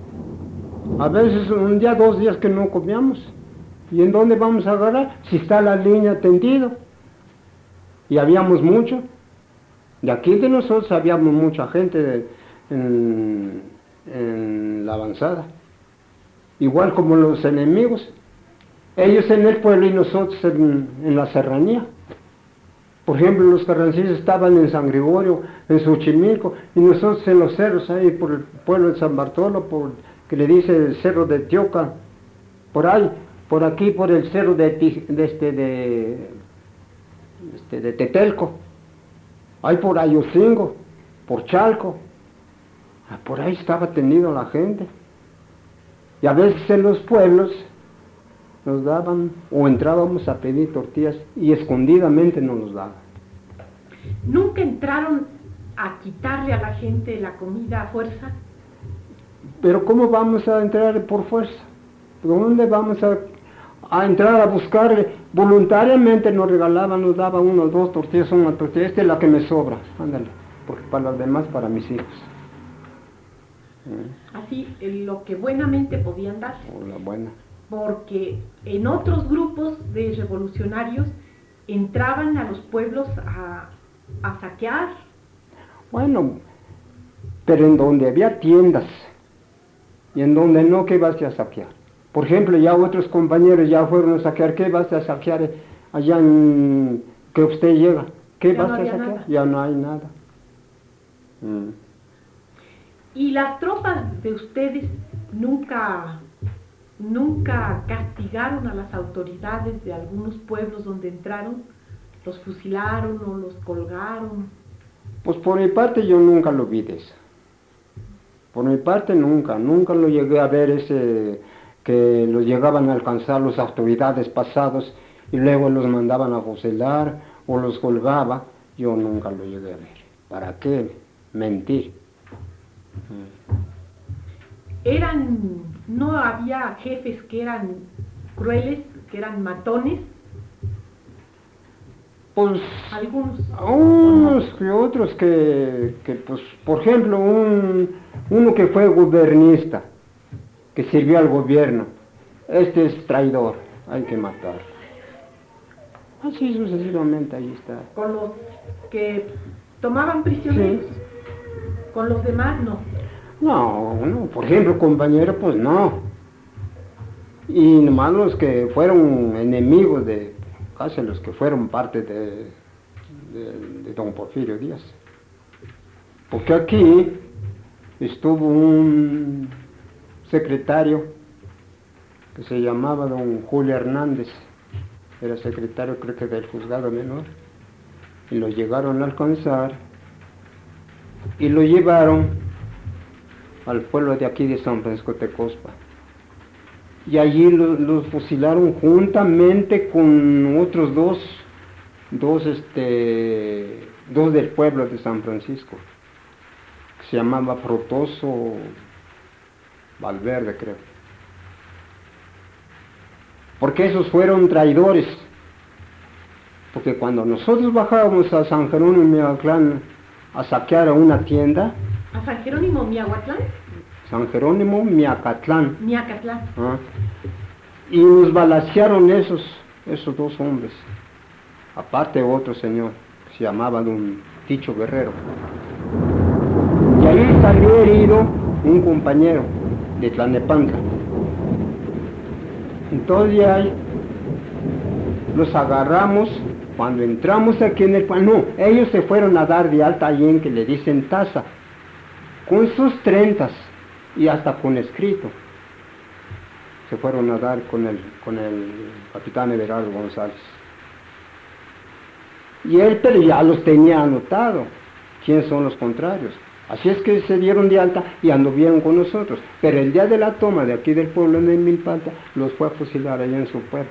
A veces un día, dos días que no comíamos. ¿Y en dónde vamos a agarrar? Si está la línea tendido. Y habíamos mucho. De aquí de nosotros habíamos mucha gente de, en, en la avanzada. Igual como los enemigos. Ellos en el pueblo y nosotros en, en la serranía. Por ejemplo, los carrancistas estaban en San Gregorio, en Xochimilco, y nosotros en los cerros ahí por el pueblo de San Bartolo, por que le dice el cerro de Tioca, por ahí, por aquí, por el cerro de, de, este, de, este, de Tetelco, ahí por Ayotzingo, por Chalco, por ahí estaba tendido la gente. Y a veces en los pueblos nos daban, o entrábamos a pedir tortillas y escondidamente nos los daban. ¿Nunca entraron a quitarle a la gente la comida a fuerza? Pero ¿cómo vamos a entrar por fuerza? ¿Dónde vamos a, a entrar a buscarle? Voluntariamente nos regalaban, nos daban uno, dos tortillas, una tortilla, esta es la que me sobra, ándale, porque para los demás, para mis hijos. Así, lo que buenamente podían dar. O la buena. Porque en otros grupos de revolucionarios entraban a los pueblos a, a saquear. Bueno, pero en donde había tiendas y en donde no, ¿qué vas a saquear? Por ejemplo, ya otros compañeros ya fueron a saquear, ¿qué vas a saquear allá en que usted llega? ¿Qué Ya vas no a había saquear? nada. Ya no hay nada. Mm. Y las tropas de ustedes nunca, nunca castigaron a las autoridades de algunos pueblos donde entraron, los fusilaron o los colgaron. Pues por mi parte yo nunca lo vi de eso. Por mi parte nunca, nunca lo llegué a ver ese que los llegaban a alcanzar las autoridades pasados y luego los mandaban a fusilar o los colgaba. Yo nunca lo llegué a ver. ¿Para qué mentir? Eran, no había jefes que eran crueles, que eran matones. Pues algunos, unos que otros que, que pues, por ejemplo, un, uno que fue gobernista, que sirvió al gobierno, este es traidor, hay que matarlo. Así sucesivamente, ahí está. Con los que tomaban prisioneros, sí. Con los demás no. No, no, por ejemplo, compañero, pues no. Y nomás los que fueron enemigos de, casi los que fueron parte de, de, de don Porfirio Díaz. Porque aquí estuvo un secretario que se llamaba don Julio Hernández, era secretario creo que del juzgado menor, y lo llegaron a alcanzar y lo llevaron al pueblo de aquí de San Francisco Tecospa. Y allí los, los fusilaron juntamente con otros dos, dos, este, dos del pueblo de San Francisco, que se llamaba Frutoso Valverde, creo. Porque esos fueron traidores. Porque cuando nosotros bajábamos a San Jerónimo Miahuatlán a saquear a una tienda, ¿a San Jerónimo Miahuatlán? San Jerónimo Miacatlán. Miacatlán. ¿Ah? Y nos balacearon esos, esos dos hombres. Aparte otro señor, que se llamaba don Ticho Guerrero. Y ahí salió herido un compañero de Tlalnepantla. Entonces ahí los agarramos, cuando entramos aquí en el pueblo, no, ellos se fueron a dar de alta allí en que le dicen taza, con sus trentas y hasta con escrito. Se fueron a dar con el, con el capitán Everardo González. Y él, pero ya los tenía anotado, quiénes son los contrarios. Así es que se dieron de alta y anduvieron con nosotros. Pero el día de la toma de aquí del pueblo de Milpalta, los fue a fusilar allá en su pueblo.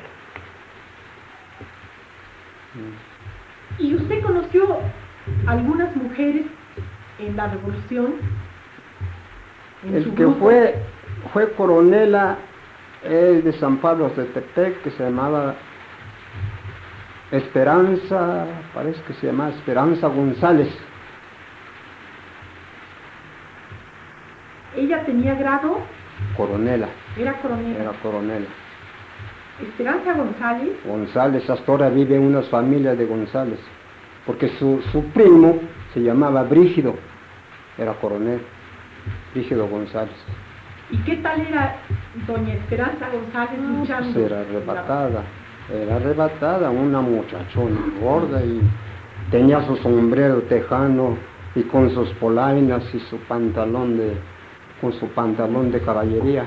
¿Y usted conoció algunas mujeres en la revolución? En El su que grupo? fue, fue coronela es de San Pablo de Tepec, que se llamaba Esperanza, parece que se llamaba Esperanza González. Ella tenía grado, Coronela, era coronel. era coronela. Esperanza González, González, hasta ahora vive en unas familias de González, porque su, su primo se llamaba Brígido, era coronel, Brígido González. ¿y qué tal era doña Esperanza González luchando? Pues era arrebatada, era arrebatada, una muchachona gorda y tenía su sombrero tejano y con sus polainas y su pantalón de, con su pantalón de caballería,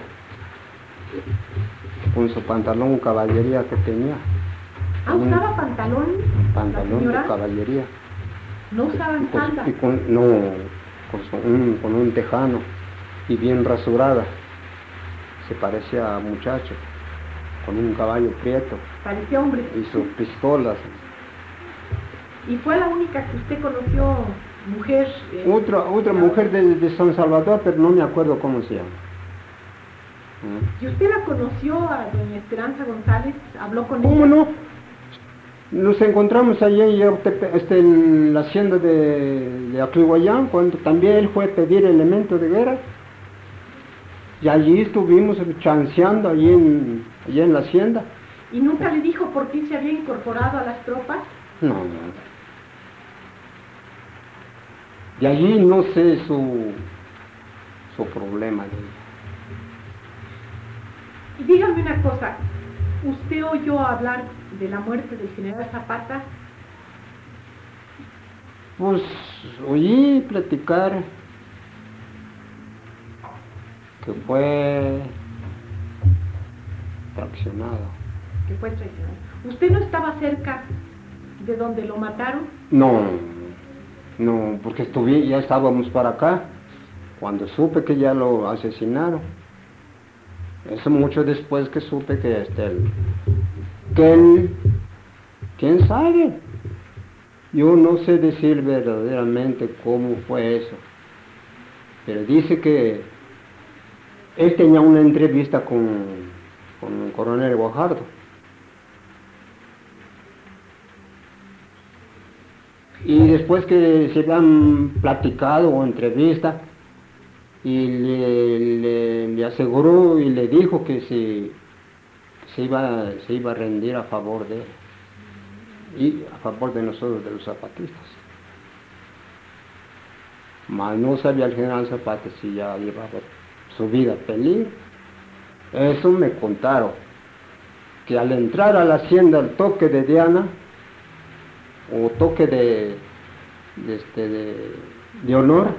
con su pantalón caballería que tenía. Ah, ¿usaba pantalón? Un pantalón ¿La señora? de caballería. ¿No usaban Y con- falda? y con, no, con, su- un, con un tejano y bien rasurada. Se parecía a muchacho, con un caballo prieto Parecía hombre. y sus pistolas. ¿Y fue la única que usted conoció, mujer? eh, Otra, otra mujer de, de San Salvador, pero no me acuerdo cómo se llama. ¿Mm? ¿Y usted la conoció a doña Esperanza González? ¿Habló con ¿Cómo ella? no? Nos encontramos allí en, Yautepec, este, en la hacienda de, de Aclihuayán, cuando también él fue a pedir elementos de guerra. Y allí estuvimos chanceando, allí en, allí en la hacienda. ¿Y nunca le dijo por qué se había incorporado a las tropas? No, no. De allí no sé su, su problema. de- Y dígame una cosa, ¿usted oyó hablar de la muerte del general Zapata? Pues oí platicar que fue traicionado. Que fue traicionado. ¿Usted no estaba cerca de donde lo mataron? No, no, porque estuve, ya estábamos para acá, cuando supe que ya lo asesinaron. Eso mucho después que supe que este, el, que él, quién sabe, yo no sé decir verdaderamente cómo fue eso, pero dice que él tenía una entrevista con, con el coronel Guajardo. Y después que se habían platicado o entrevista, y le, le, le aseguró y le dijo que se, se, iba, se iba a rendir a favor de él, y a favor de nosotros, de los zapatistas. Mas no sabía el general Zapata si ya llevaba su vida a peligro. Eso me contaron, que al entrar a la hacienda el toque de Diana, o toque de, de, este, de, de honor,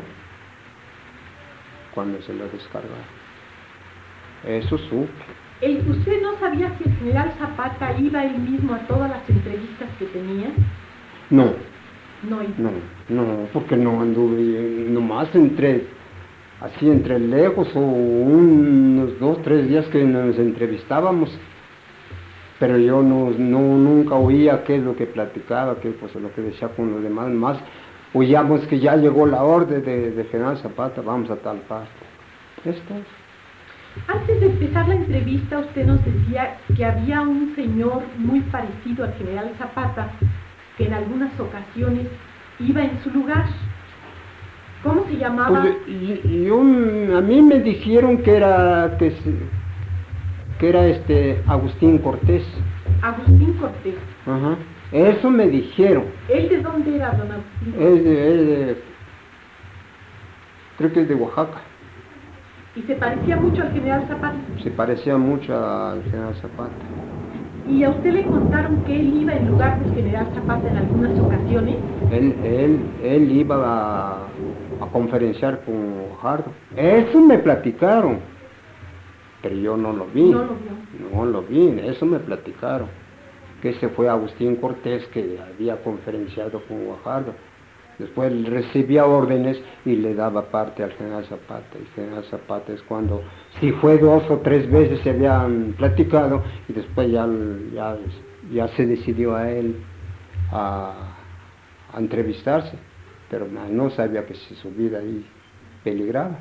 cuando se lo descargaron. Eso supe. El- ¿Usted no sabía si el general Zapata iba él mismo a todas las entrevistas que tenía? No, No iba. no, no, porque no anduve, nomás entre, así entre lejos, o unos dos, tres días que nos entrevistábamos, pero yo no, no nunca oía qué es lo que platicaba, qué pues lo que decía con los demás, más oíamos que ya llegó la orden de, de general Zapata, vamos a tal parte. Esto es. Antes de empezar la entrevista, usted nos decía que había un señor muy parecido al general Zapata, que en algunas ocasiones iba en su lugar. ¿Cómo se llamaba? Pues, y- yo, a mí me dijeron que era que, se- que era este Agustín Cortés. Agustín Cortés. Ajá. Eso me dijeron. ¿Él de dónde era, don Agustín Cortés? Es de, es de- creo que es de Oaxaca. ¿Y se parecía mucho al general Zapata? Se parecía mucho al general Zapata. ¿Y a usted le contaron que él iba en lugar del general Zapata en algunas ocasiones? Él, él, él iba a, a conferenciar con Guajardo. Eso me platicaron, pero yo no lo vi. No lo vio. No lo vi, eso me platicaron. Que ese fue Agustín Cortés que había conferenciado con Guajardo. Después recibía órdenes y le daba parte al general Zapata. El general Zapata es cuando, si fue dos o tres veces se habían platicado y después ya, ya, ya se decidió a él a, a entrevistarse, pero no sabía que si su vida ahí peligraba.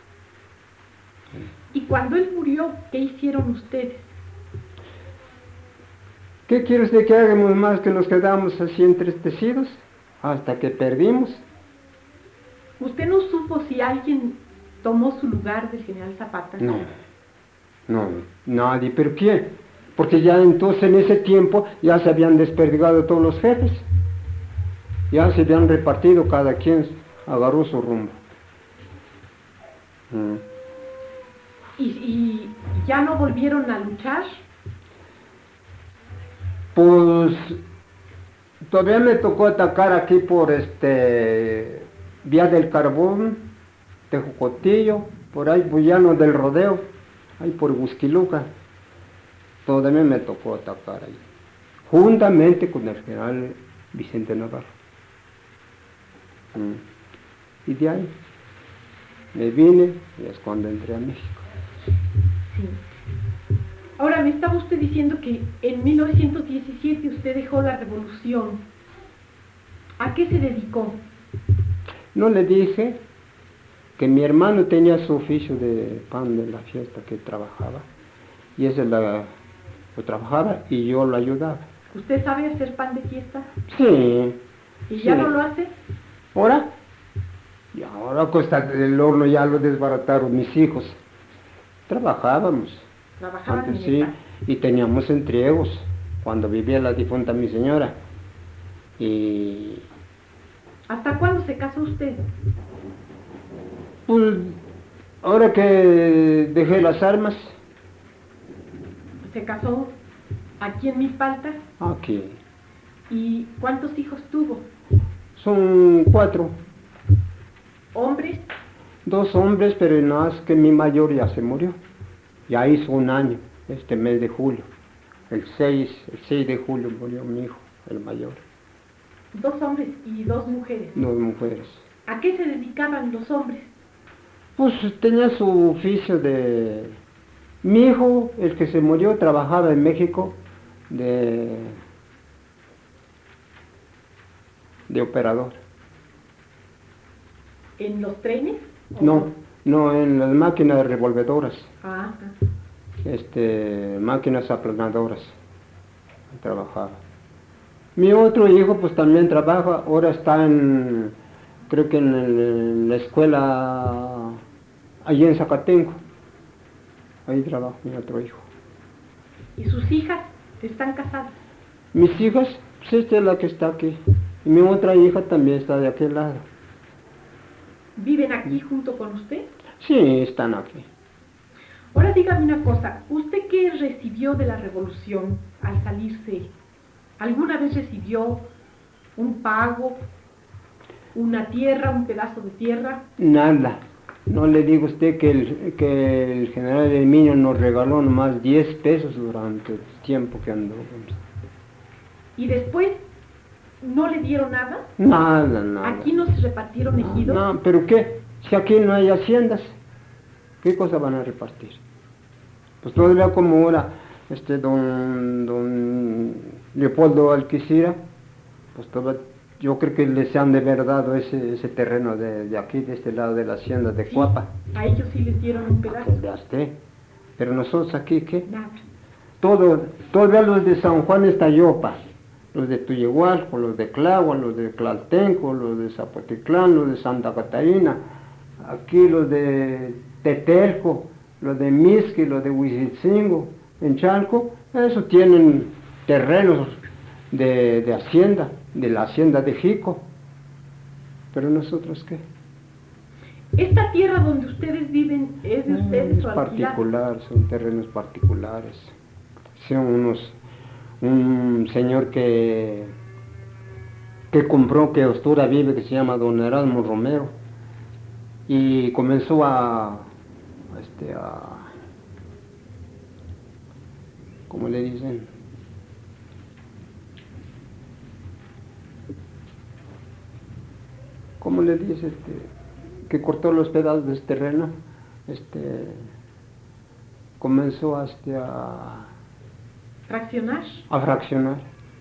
¿Y cuando él murió, qué hicieron ustedes? ¿Qué quiere usted que hagamos más que nos quedamos así entristecidos? Hasta que perdimos. ¿Usted no supo si alguien tomó su lugar del general Zapata? No, no, nadie. ¿Pero quién? Porque ya entonces en ese tiempo ya se habían desperdigado todos los jefes. Ya se habían repartido, cada quien agarró su rumbo. Mm. ¿Y, ¿Y ya no volvieron a luchar? Pues todavía me tocó atacar aquí por este Vía del Carbón, Tejocotillo, por ahí Bullano del Rodeo, ahí por Huizquiluca. Todavía me tocó atacar ahí, juntamente con el general Vicente Navarro. Mm. Y de ahí me vine y es cuando entré a México. Sí. Ahora, me estaba usted diciendo que en mil novecientos diecisiete usted dejó la revolución. ¿A qué se dedicó? No le dije que mi hermano tenía su oficio de pan de la fiesta que trabajaba, y ese la, lo trabajaba y yo lo ayudaba. ¿Usted sabe hacer pan de fiesta? Sí. ¿Y sí. ya no lo hace? ¿Ahora? Y ahora costa del horno ya lo desbarataron mis hijos. Trabajábamos. Trabajaban Antes, en sí, el pan. y teníamos entregos cuando vivía la difunta mi señora. Y ¿Hasta cuándo se casó usted? pues ahora que dejé las armas, ¿Se casó aquí en Milpalta? aquí ¿Y cuántos hijos tuvo? son cuatro, ¿Hombres? dos hombres, pero nada más que mi mayor ya se murió. Ya hizo un año, este mes de julio. El seis, el seis de julio murió mi hijo, el mayor. Dos hombres y dos mujeres. Dos mujeres. ¿A qué se dedicaban los hombres? Pues tenía su oficio de... Mi hijo, el que se murió, trabajaba en México de... de operador. ¿En los trenes? ¿O- No, no, en las máquinas revolvedoras. Ah, ah. Este, máquinas aplanadoras, trabajaba. Mi otro hijo pues también trabaja, ahora está en, creo que en, el- en la escuela, allí en Zacatenco, ahí trabaja mi otro hijo. ¿Y sus hijas están casadas? Mis hijas, pues esta es la que está aquí, y mi otra hija también está de aquel lado. ¿Viven aquí junto con usted? Sí, están aquí. Ahora dígame una cosa, ¿usted qué recibió de la revolución al salirse? ¿Alguna vez recibió un pago, una tierra, un pedazo de tierra? Nada. No le digo a usted que el, que el general Herminio nos regaló nomás diez pesos durante el tiempo que andó. ¿Y después no le dieron nada? Nada, nada. ¿Aquí no se repartieron ejidos? No, pero ¿qué? Si aquí no hay haciendas, ¿qué cosa van a repartir? Pues todavía como ahora este don, don Leopoldo Alquicira, pues todavía, yo creo que les han de haber dado ese, ese terreno de, de aquí, de este lado de la hacienda de Sí, Cuapa. a ellos sí les dieron un pedazo. Pues de Azté. Pero nosotros aquí, ¿qué? Nada. Todo, todavía los de San Juan Estayopa, los de Tuyehualco, los de Clagua, los de Tlaltenco, los de Zapotitlán, los de Santa Catarina, aquí los de Tetelco, los de Mizqui, los de Huizitzingo, en Chalco, eso tienen terrenos de, de hacienda, de la hacienda de Jico. Pero nosotros, ¿qué? ¿Esta tierra donde ustedes viven es de ustedes Es o alquilada? particular, son terrenos particulares. Son unos, un señor que, que compró, que Ostura vive, que se llama don Erasmo Romero, y comenzó a, este, a, ¿cómo le dicen? ¿Cómo le dice? Este, que cortó los pedazos de este terreno, este, comenzó a, este, a ¿Fraccionar? a fraccionar.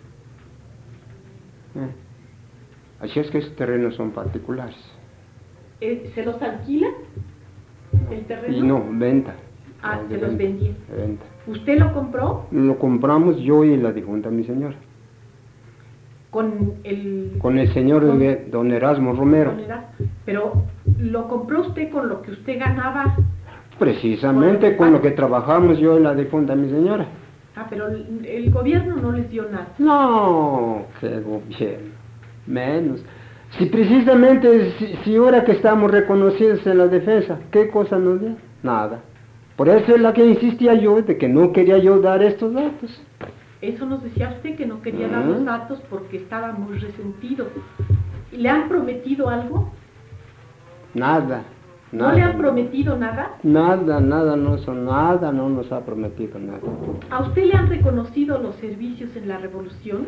Eh. Así es que estos terrenos son particulares. Eh, ¿Se los alquila el terreno? Y no, venta. Ah, No, se de los venta, vendía. de venta. ¿Usted lo compró Lo compramos yo y la difunta mi señora. con el... Con el señor con- de- don Erasmo Romero. con Erasmo? Pero lo compró usted con lo que usted ganaba. Precisamente con lo que trabajamos yo y la difunta mi señora. Ah, pero el, el gobierno no les dio nada. No, qué gobierno. Menos. Si precisamente, si, si ahora que estamos reconocidos en la defensa, ¿qué cosa nos dio? Nada. Por eso es la que insistía yo, de que no quería yo dar estos datos. Eso nos decía usted, que no quería dar Ah. los datos porque estaba muy resentido. ¿Le han prometido algo? Nada. ¿No Nada, le han prometido nada? Nada, nada, no, son, nada, no nos ha prometido nada. ¿A usted le han reconocido los servicios en la revolución?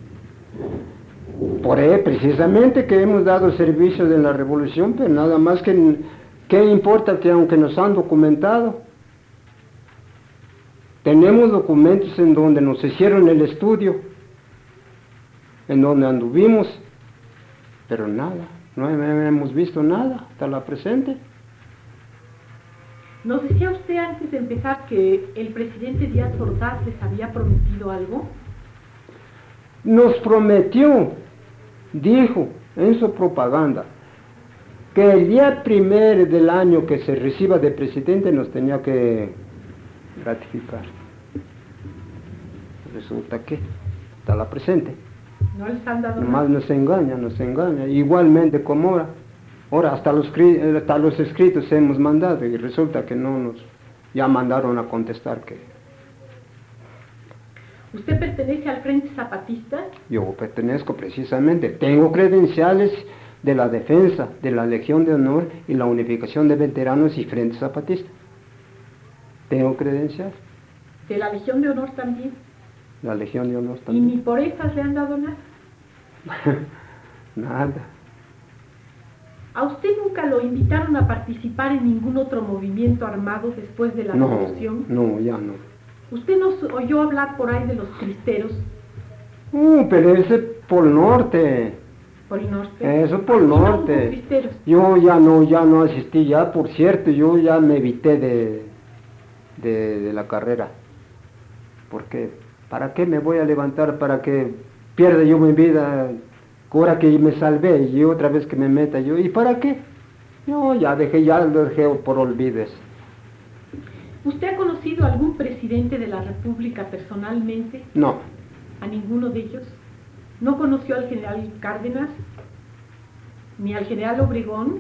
Por ahí, precisamente, que hemos dado servicios en la revolución, pero nada más que, ¿qué importa que aunque nos han documentado? Tenemos documentos en donde nos hicieron el estudio, en donde anduvimos, pero nada, no hemos visto nada hasta la presente. ¿Nos decía usted antes de empezar que el presidente Díaz Ordaz les había prometido algo? Nos prometió, dijo en su propaganda, que el día primero del año que se reciba de presidente nos tenía que ratificar. Resulta que hasta la presente. ¿No les han dado Nomás nada? nos engaña, nos engaña. Igualmente como ahora. Ahora hasta los, cri- hasta los escritos hemos mandado y resulta que no nos... Ya mandaron a contestar que ¿Usted pertenece al Frente Zapatista? yo pertenezco precisamente. Tengo credenciales de la defensa, de la Legión de Honor y la Unificación de Veteranos y Frente Zapatista. Tengo credenciales. ¿De la Legión de Honor también? La Legión de Honor ¿Y también. ni por esas le han dado nada? Nada. ¿A usted nunca lo invitaron a participar en ningún otro movimiento armado después de la No, revolución? no, ya no. ¿Usted no oyó hablar por ahí de los cristeros Uh, pero ese por el norte. por el norte? Eso por el Aquí no hubo norte. cristeros. Yo ya no, ya no asistí, ya por cierto, yo ya me evité de, de, de la carrera. Porque, ¿para qué me voy a levantar? ¿Para que pierda yo mi vida? Ahora que me salvé y otra vez que me meta yo, ¿y para qué? Yo ya dejé, ya lo dejé por olvides. ¿Usted ha conocido a algún presidente de la República personalmente? No, ¿A ninguno de ellos? ¿No conoció al general Cárdenas? ¿Ni al general Obregón?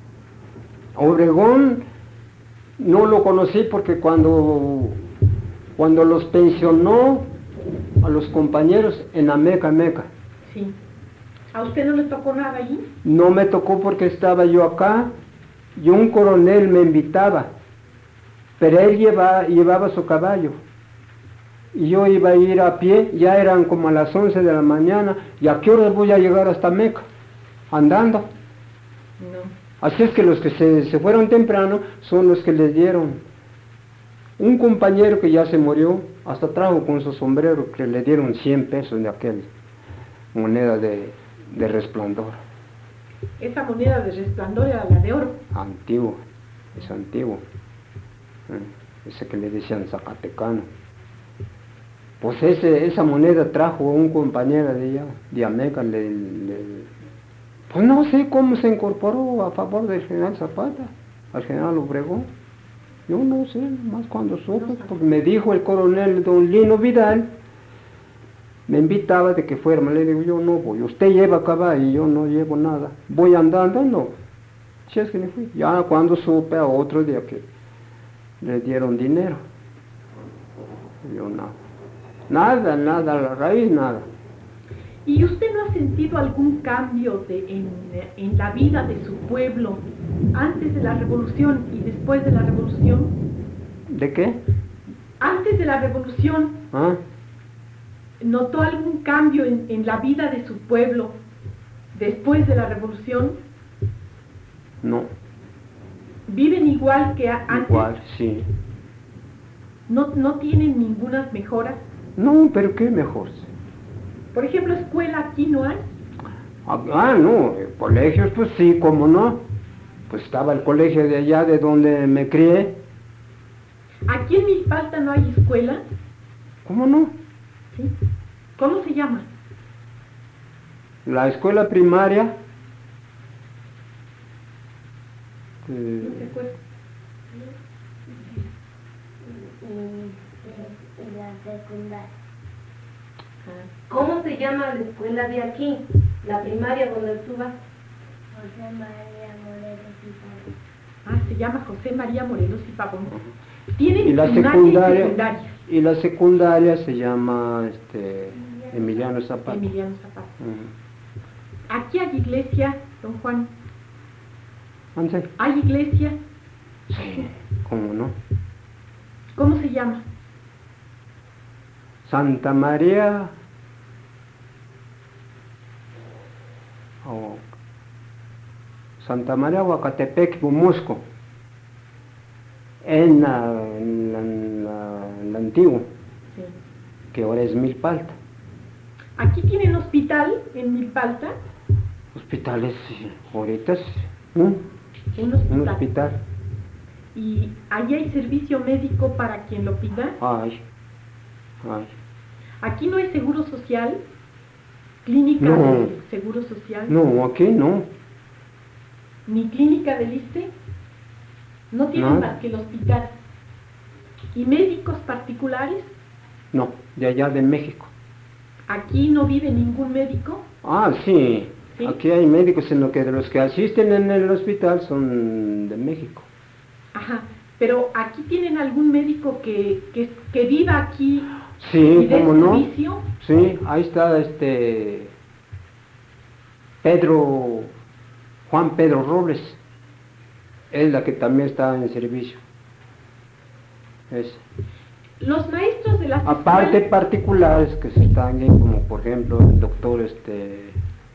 Obregón no lo conocí porque cuando, cuando los pensionó a los compañeros en Ameca, Meca, Sí. ¿A usted no le tocó nada allí? no me tocó porque estaba yo acá y un coronel me invitaba, pero él lleva, llevaba su caballo y yo iba a ir a pie, ya eran como a las once de la mañana, ¿y a qué hora voy a llegar hasta Meca? Andando. No. Así es que los que se, se fueron temprano son los que les dieron. Un compañero que ya se murió, hasta trajo con su sombrero, que le dieron cien pesos de aquel moneda de, de resplandor. Esa moneda de resplandor era la de oro. Antiguo, es antiguo. Eh, ese que le decían zacatecano. Pues ese, esa moneda trajo un compañero de allá, de Ameca, le, le, pues no sé cómo se incorporó a favor del general Zapata, al general Obregón. Yo no sé, más cuando supe, porque me dijo el coronel don Lino Vidal, me invitaba de que fuera, le digo, yo no voy, usted lleva caballo y yo no llevo nada, voy andando, no. Si es que me fui. Ya cuando supe a otro día que le dieron dinero, yo no. Nada, nada, la raíz, nada. ¿Y usted no ha sentido algún cambio de, en, en la vida de su pueblo antes de la revolución y después de la revolución? ¿De qué? Antes de la revolución, ¿Ah? ¿notó algún cambio en, en la vida de su pueblo después de la revolución? No. ¿Viven igual que a- antes? Igual, sí. ¿No, no tienen ninguna mejora? No, pero qué mejor. Por ejemplo, escuela aquí no hay. Ah, no, eh, colegios, pues sí, cómo no. Pues estaba el colegio de allá de donde me crié. Aquí en Milpalta no hay escuela. ¿Cómo no? ¿Sí? ¿Cómo se llama? La escuela primaria. eh, No se acuerda. Y, y la secundaria. Ah. ¿Cómo se llama la escuela de aquí? La primaria donde tú vas. José María Morelos y Pablo. Ah, se llama José María Morelos y Pavón. Tienen y la primaria y secundaria secundaria. y la secundaria se llama este Emiliano Zapata. Emiliano Zapata. Ujú. Aquí hay iglesia, don Juan. ¿Anse? ¿Hay iglesia? Sí, ¿cómo no? ¿Cómo se llama? Santa María o Santa María Huacatepec, Bumusco, en la, en la, en la- en la antigua, Sí. que ahora es Milpalta. Aquí tienen hospital en Milpalta, Hospitales, sí, ahorita sí, ¿no? un hospital. Un hospital. Y allí hay servicio médico para quien lo pida. Ay, ay. Aquí no hay seguro social, clínica No. de seguro social, No, aquí no. ni clínica del ISSSTE. No tienen Nada. más que el hospital. ¿Y médicos particulares? No, de allá de México. Aquí no vive ningún médico. Ah, sí. ¿Sí? Aquí hay médicos en lo que de los que asisten en el hospital son de México. Ajá. Pero aquí tienen algún médico que, que, que viva aquí Sí, y dé ¿cómo no? servicio. Sí, ahí está este Pedro, Juan Pedro Robles. Es la que también está en servicio. Es. Los maestros de las Aparte escuelas- particulares que se están ahí, como por ejemplo el doctor este,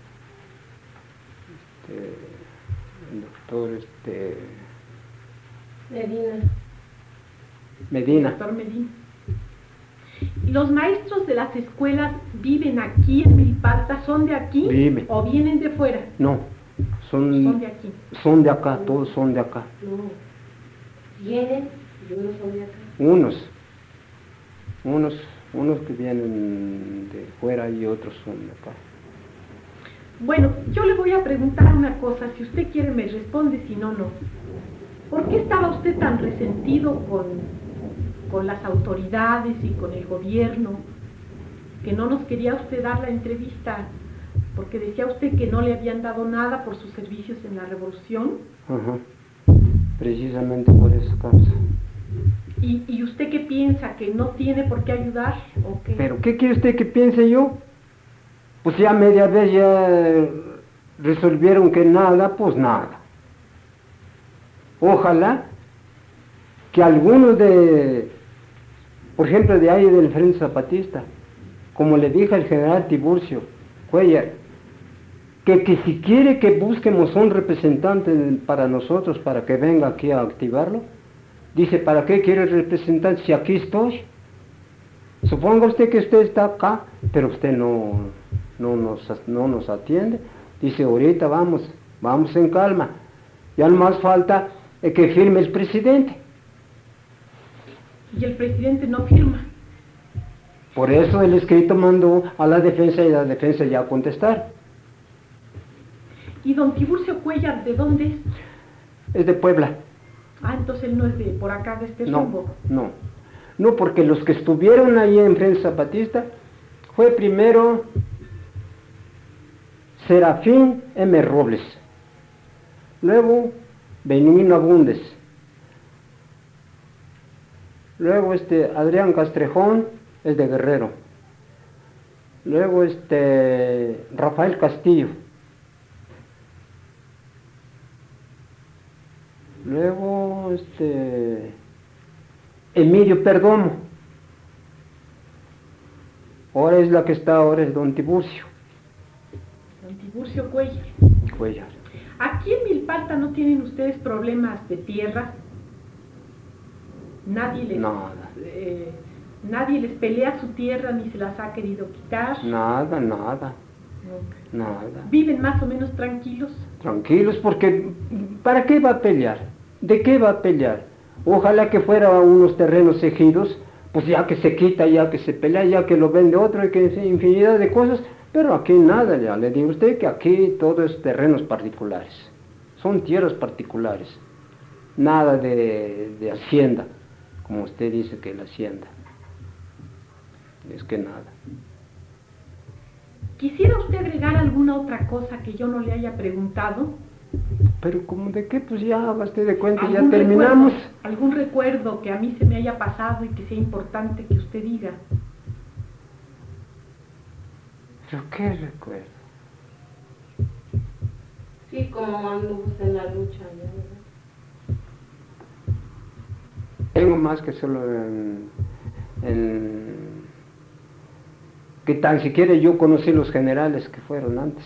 este el doctor este Medina. Medina. Doctor Medina. ¿Los maestros de las escuelas viven aquí en Milpalta? ¿Son de aquí Viven. o vienen de fuera? No, son, Son de aquí. son de acá, todos son de acá. No. Vienen y unos son de acá. Unos, unos, unos que vienen de fuera y otros son de acá. Bueno, yo le voy a preguntar una cosa, si usted quiere me responde, si no, no. ¿Por qué estaba usted tan resentido con, con las autoridades y con el gobierno? Que no nos quería usted dar la entrevista, porque decía usted que no le habían dado nada por sus servicios en la revolución. Ajá. Precisamente por esa causa. ¿Y, y usted qué piensa? ¿Que no tiene por qué ayudar? ¿O qué? ¿Pero qué quiere usted que piense yo? Pues ya media vez ya resolvieron que nada, pues nada. Ojalá que algunos de, por ejemplo, de ahí del Frente Zapatista, como le dije al general Tiburcio Cuellar, que, que si quiere que busquemos un representante para nosotros, para que venga aquí a activarlo, dice, ¿para qué quiere el representante si aquí estoy? Suponga usted que usted está acá, pero usted no, no, nos, no nos atiende. Dice, ahorita vamos, vamos en calma. Ya no más falta eh, que firme el presidente. Y el presidente no firma. Por eso el escrito mandó a la defensa y la defensa ya a contestar. ¿Y don Tiburcio Cuellar de dónde es? Es de Puebla. Ah, entonces él no es de por acá, de este No, rumbo. no. No, porque los que estuvieron ahí en Frente Zapatista fue primero Serafín M. Robles, luego Benigno Abundes, luego este Adrián Castrejón es de Guerrero, Luego este Rafael Castillo. Luego este Emilio Perdomo. Ahora es la que está, ahora es don Tiburcio. Don Tiburcio Cuellar. Cuellar. Aquí en Milpalta no tienen ustedes problemas de tierra. Nadie les, Nada. eh, nadie les pelea su tierra ni se las ha querido quitar. Nada, nada, No. nada. Viven más o menos tranquilos. Tranquilos, porque ¿para qué va a pelear? ¿De qué va a pelear? Ojalá que fuera unos terrenos ejidos, pues ya que se quita, ya que se pelea, ya que lo vende otro, y que infinidad de cosas, pero aquí nada, ya le digo a usted que aquí todo es terrenos particulares, son tierras particulares, nada de, de hacienda, como usted dice que la hacienda, es que nada. ¿Quisiera usted agregar alguna otra cosa que yo no le haya preguntado? Pero como de qué, pues ya haga usted de cuenta, ya ¿Algún terminamos. recuerdo, algún recuerdo que a mí se me haya pasado y que sea importante que usted diga? ¿Pero qué recuerdo? Sí, como anduvo en la lucha. ¿No? Tengo más que solo en, en... que tan siquiera yo conocí los generales que fueron antes.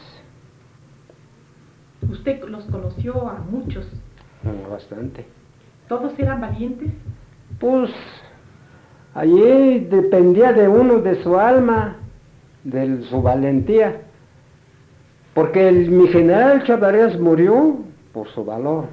Usted los conoció a muchos. No, bastante. ¿Todos eran valientes? Pues allí dependía de uno, de su alma, de su valentía. Porque el, mi general Chavarrías murió por su valor.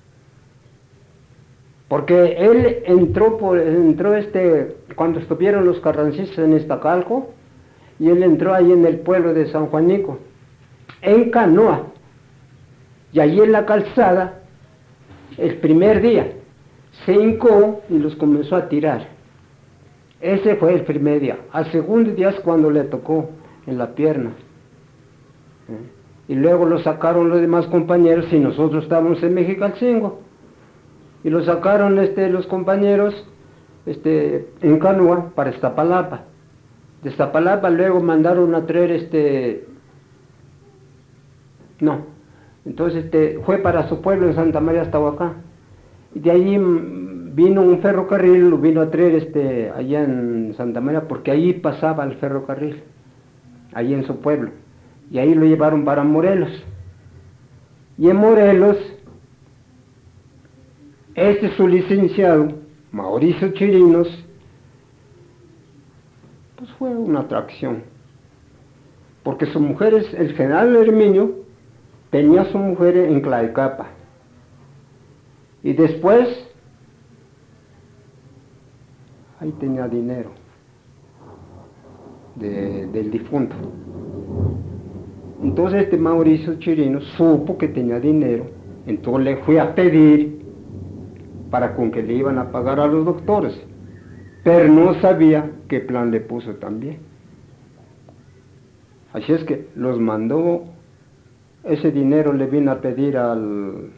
Porque él entró, por, entró este, cuando estuvieron los carrancistas en Iztacalco, y él entró ahí en el pueblo de San Juanico, en canoa. Y allí en la calzada, el primer día, se hincó y los comenzó a tirar. Ese fue el primer día. Al segundo día es cuando le tocó en la pierna. ¿Eh? Y luego lo sacaron los demás compañeros y nosotros estábamos en Mexicalcingo. Y lo sacaron este, los compañeros este, en canoa para Iztapalapa. De Iztapalapa luego mandaron a traer este... No. Entonces este, fue para su pueblo en Santa María Estahuacá. Y de allí vino un ferrocarril, lo vino a traer este, allá en Santa María, porque allí pasaba el ferrocarril, allí en su pueblo. Y ahí lo llevaron para Morelos. Y en Morelos, este su licenciado, Mauricio Chirinos, pues fue una atracción. Porque su mujer es el general Herminio, tenía a su mujer en Tlaicapa. Y después, ahí tenía dinero de, del difunto. Entonces este Mauricio Chirinos supo que tenía dinero, entonces le fue a pedir para con que le iban a pagar a los doctores, pero no sabía qué plan le puso también. Así es que los mandó. Ese dinero le vino a pedir al,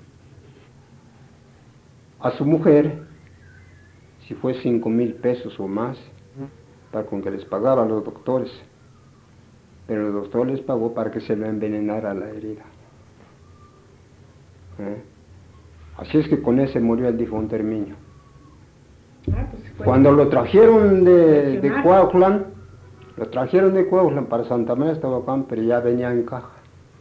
a su mujer, si fue cinco mil pesos o más, para con que les pagara a los doctores. Pero el doctor les pagó para que se lo envenenara la herida. ¿Eh? Así es que con ese murió el difunto Herminio. Ah, pues fue Cuando lo trajeron de, de impresionante. Cuautlan, lo trajeron de Cuautlan para Santa María Estahuacán, pero ya venía en caja.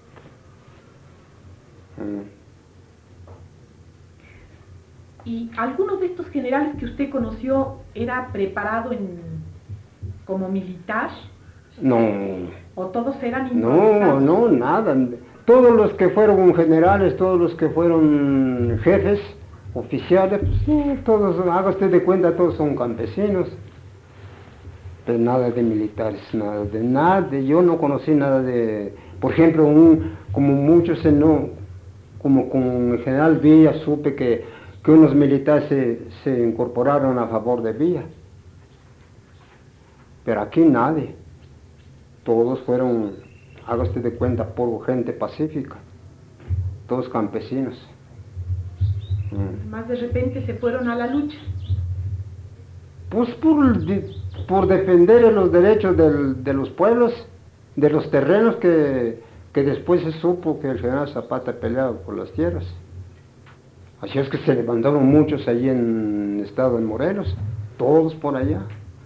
¿Y alguno de estos generales que usted conoció era preparado en, como militar? No, ¿O todos eran no, improvisados? no, nada. Todos los que fueron generales, todos los que fueron jefes, oficiales, pues sí, todos, haga usted de cuenta, todos son campesinos. Pero nada de militares, nada de nada. Yo no conocí nada de, por ejemplo, un, como muchos en no. Como con el general Villa supe que, que unos militares se, se incorporaron a favor de Villa. Pero aquí nadie. Todos fueron, haga usted de cuenta, por gente pacífica. Todos campesinos. Mm. Más de repente se fueron a la lucha. Pues por, por defender los derechos del, de los pueblos. de los terrenos que, que después se supo que el general Zapata peleaba por las tierras. Así es que se levantaron muchos allí en el estado de Morelos, todos por allá.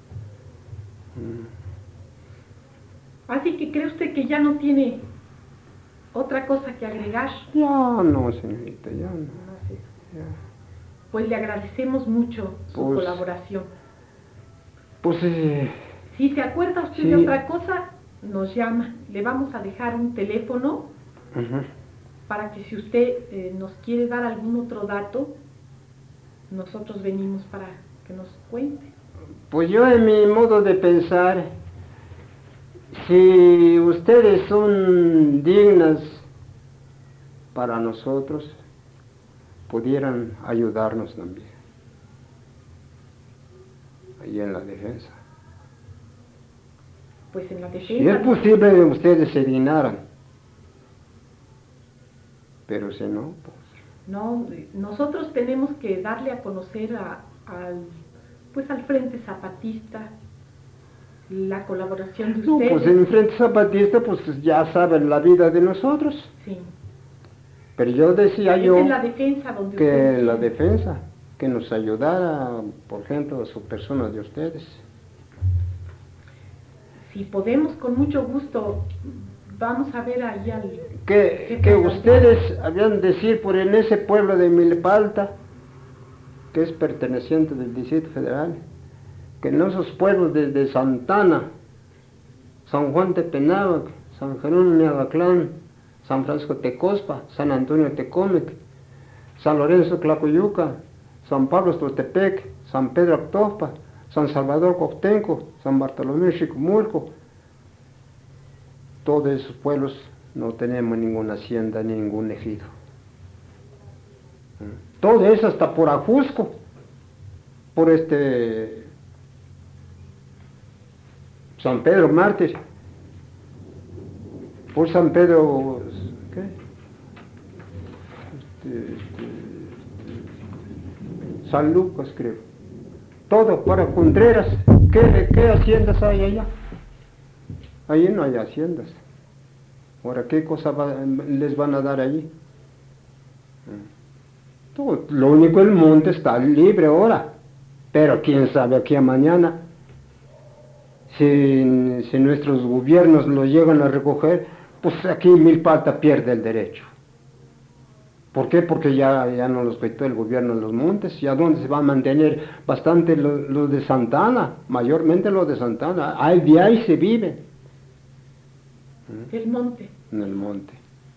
Así que ¿cree usted que ya no tiene otra cosa que agregar? Ya no, señorita, ya no. No sé. Ya. Pues le agradecemos mucho su Pues- colaboración. Pues eh, Si se acuerda usted Sí. de otra cosa, nos llama. Le vamos a dejar un teléfono ujú. para que si usted eh, nos quiere dar algún otro dato, nosotros venimos para que nos cuente. Pues yo en mi modo de pensar, si ustedes son dignas para nosotros, pudieran ayudarnos también, ahí en la defensa. Pues en la Si es defensa, posible, ustedes se dignaran, pero si no, pues... no, nosotros tenemos que darle a conocer a- al, pues al Frente Zapatista la colaboración de No, ustedes. pues en el Frente Zapatista, pues ya saben la vida de nosotros. Sí. Pero yo decía Es yo en la defensa donde que ustedes la quieren. defensa, que nos ayudara, por ejemplo, a su persona de ustedes. Si podemos, con mucho gusto, vamos a ver ahí al... Que, Sí, que pues, ustedes habían de decir por en ese pueblo de Milpalta, que es perteneciente del Distrito Federal, que en esos pueblos desde Santana, San Juan de Penáhuac, San Jerónimo de Agatlán, San Francisco Tecospa, San Antonio Tecómec, San Lorenzo Tlacoyuca, San Pablo Totepec, San Pedro Actopa, San Salvador Coctenco, San Bartolomé Xicumulco, todos esos pueblos no tenemos ninguna hacienda ni ningún ejido. Todo eso hasta por Ajusco, por este San Pedro Mártir, por San Pedro, ¿qué? Este, este, San Lucas, creo. Todo para Contreras. ¿Qué, qué haciendas hay allá? Allí no hay haciendas. Ahora, ¿qué cosa va- les van a dar allí? Todo, lo único, el monte está libre ahora, pero quién sabe aquí a mañana. Si, si nuestros gobiernos lo llegan a recoger, pues aquí Milpalta pierde el derecho. ¿Por qué? Porque ya, ya no los quitó el gobierno de los montes. ¿Y a dónde se va a mantener? Bastante lo, lo de Santana, mayormente lo de Santana. Ahí, de ahí se vive. El monte. En el monte.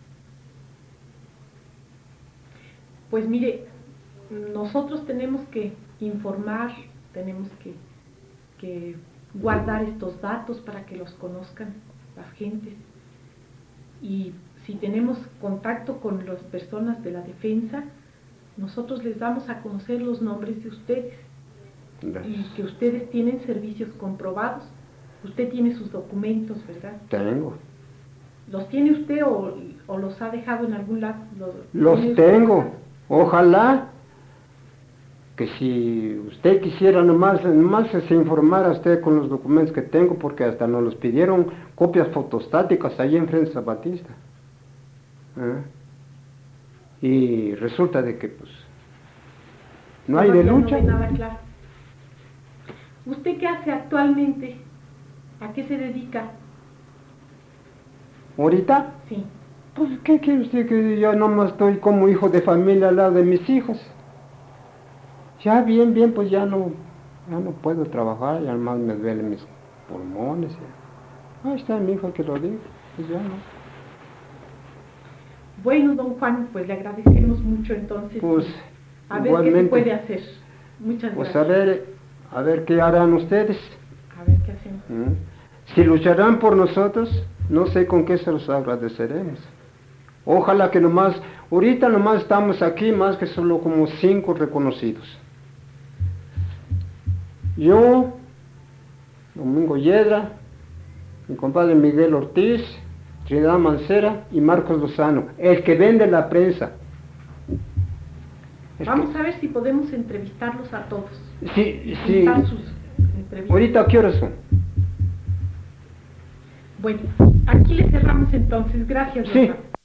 Pues mire, nosotros tenemos que informar, tenemos que, que guardar estos datos para que los conozcan las gentes. Y si tenemos contacto con las personas de la defensa, nosotros les damos a conocer los nombres de ustedes Gracias. y que ustedes tienen servicios comprobados. Usted tiene sus documentos, ¿verdad? Tengo. ¿Los tiene usted o, o los ha dejado en algún lado? ¿Los, Los tiene usted? tengo. Ojalá que si usted quisiera nomás, nomás se informara usted con los documentos que tengo, porque hasta nos los pidieron copias fotostáticas ahí en Frente Zapatista. ¿Eh? Y resulta de que pues no hay de Todavía lucha. No ve nada claro. ¿Usted qué hace actualmente? ¿A qué se dedica? Ahorita, Sí. pues ¿qué quiere usted? Que yo nomás estoy como hijo de familia al lado de mis hijos. Ya bien, bien, pues ya no, ya no puedo trabajar, ya más me duelen mis pulmones. Ya. Ahí está mi hijo que lo diga, pues ya no. Bueno, don Juan, pues le agradecemos mucho entonces. Pues a ver qué se igualmente, puede hacer. Muchas pues a gracias. ver, a ver qué harán ustedes. A ver qué hacemos. ¿Mm? Si lucharán por nosotros, no sé con qué se los agradeceremos. Ojalá que nomás, ahorita nomás estamos aquí más que solo como cinco reconocidos. Yo, Domingo Yedra, mi compadre Miguel Ortiz, Trinidad Mancera y Marcos Lozano, el que vende la prensa. El Vamos que- a ver si podemos entrevistarlos a todos. Sí, sí. Juntar sus entrevistas. Ahorita, ¿a qué horas son? Bueno, Aquí le cerramos entonces. Gracias, Sí. doctor.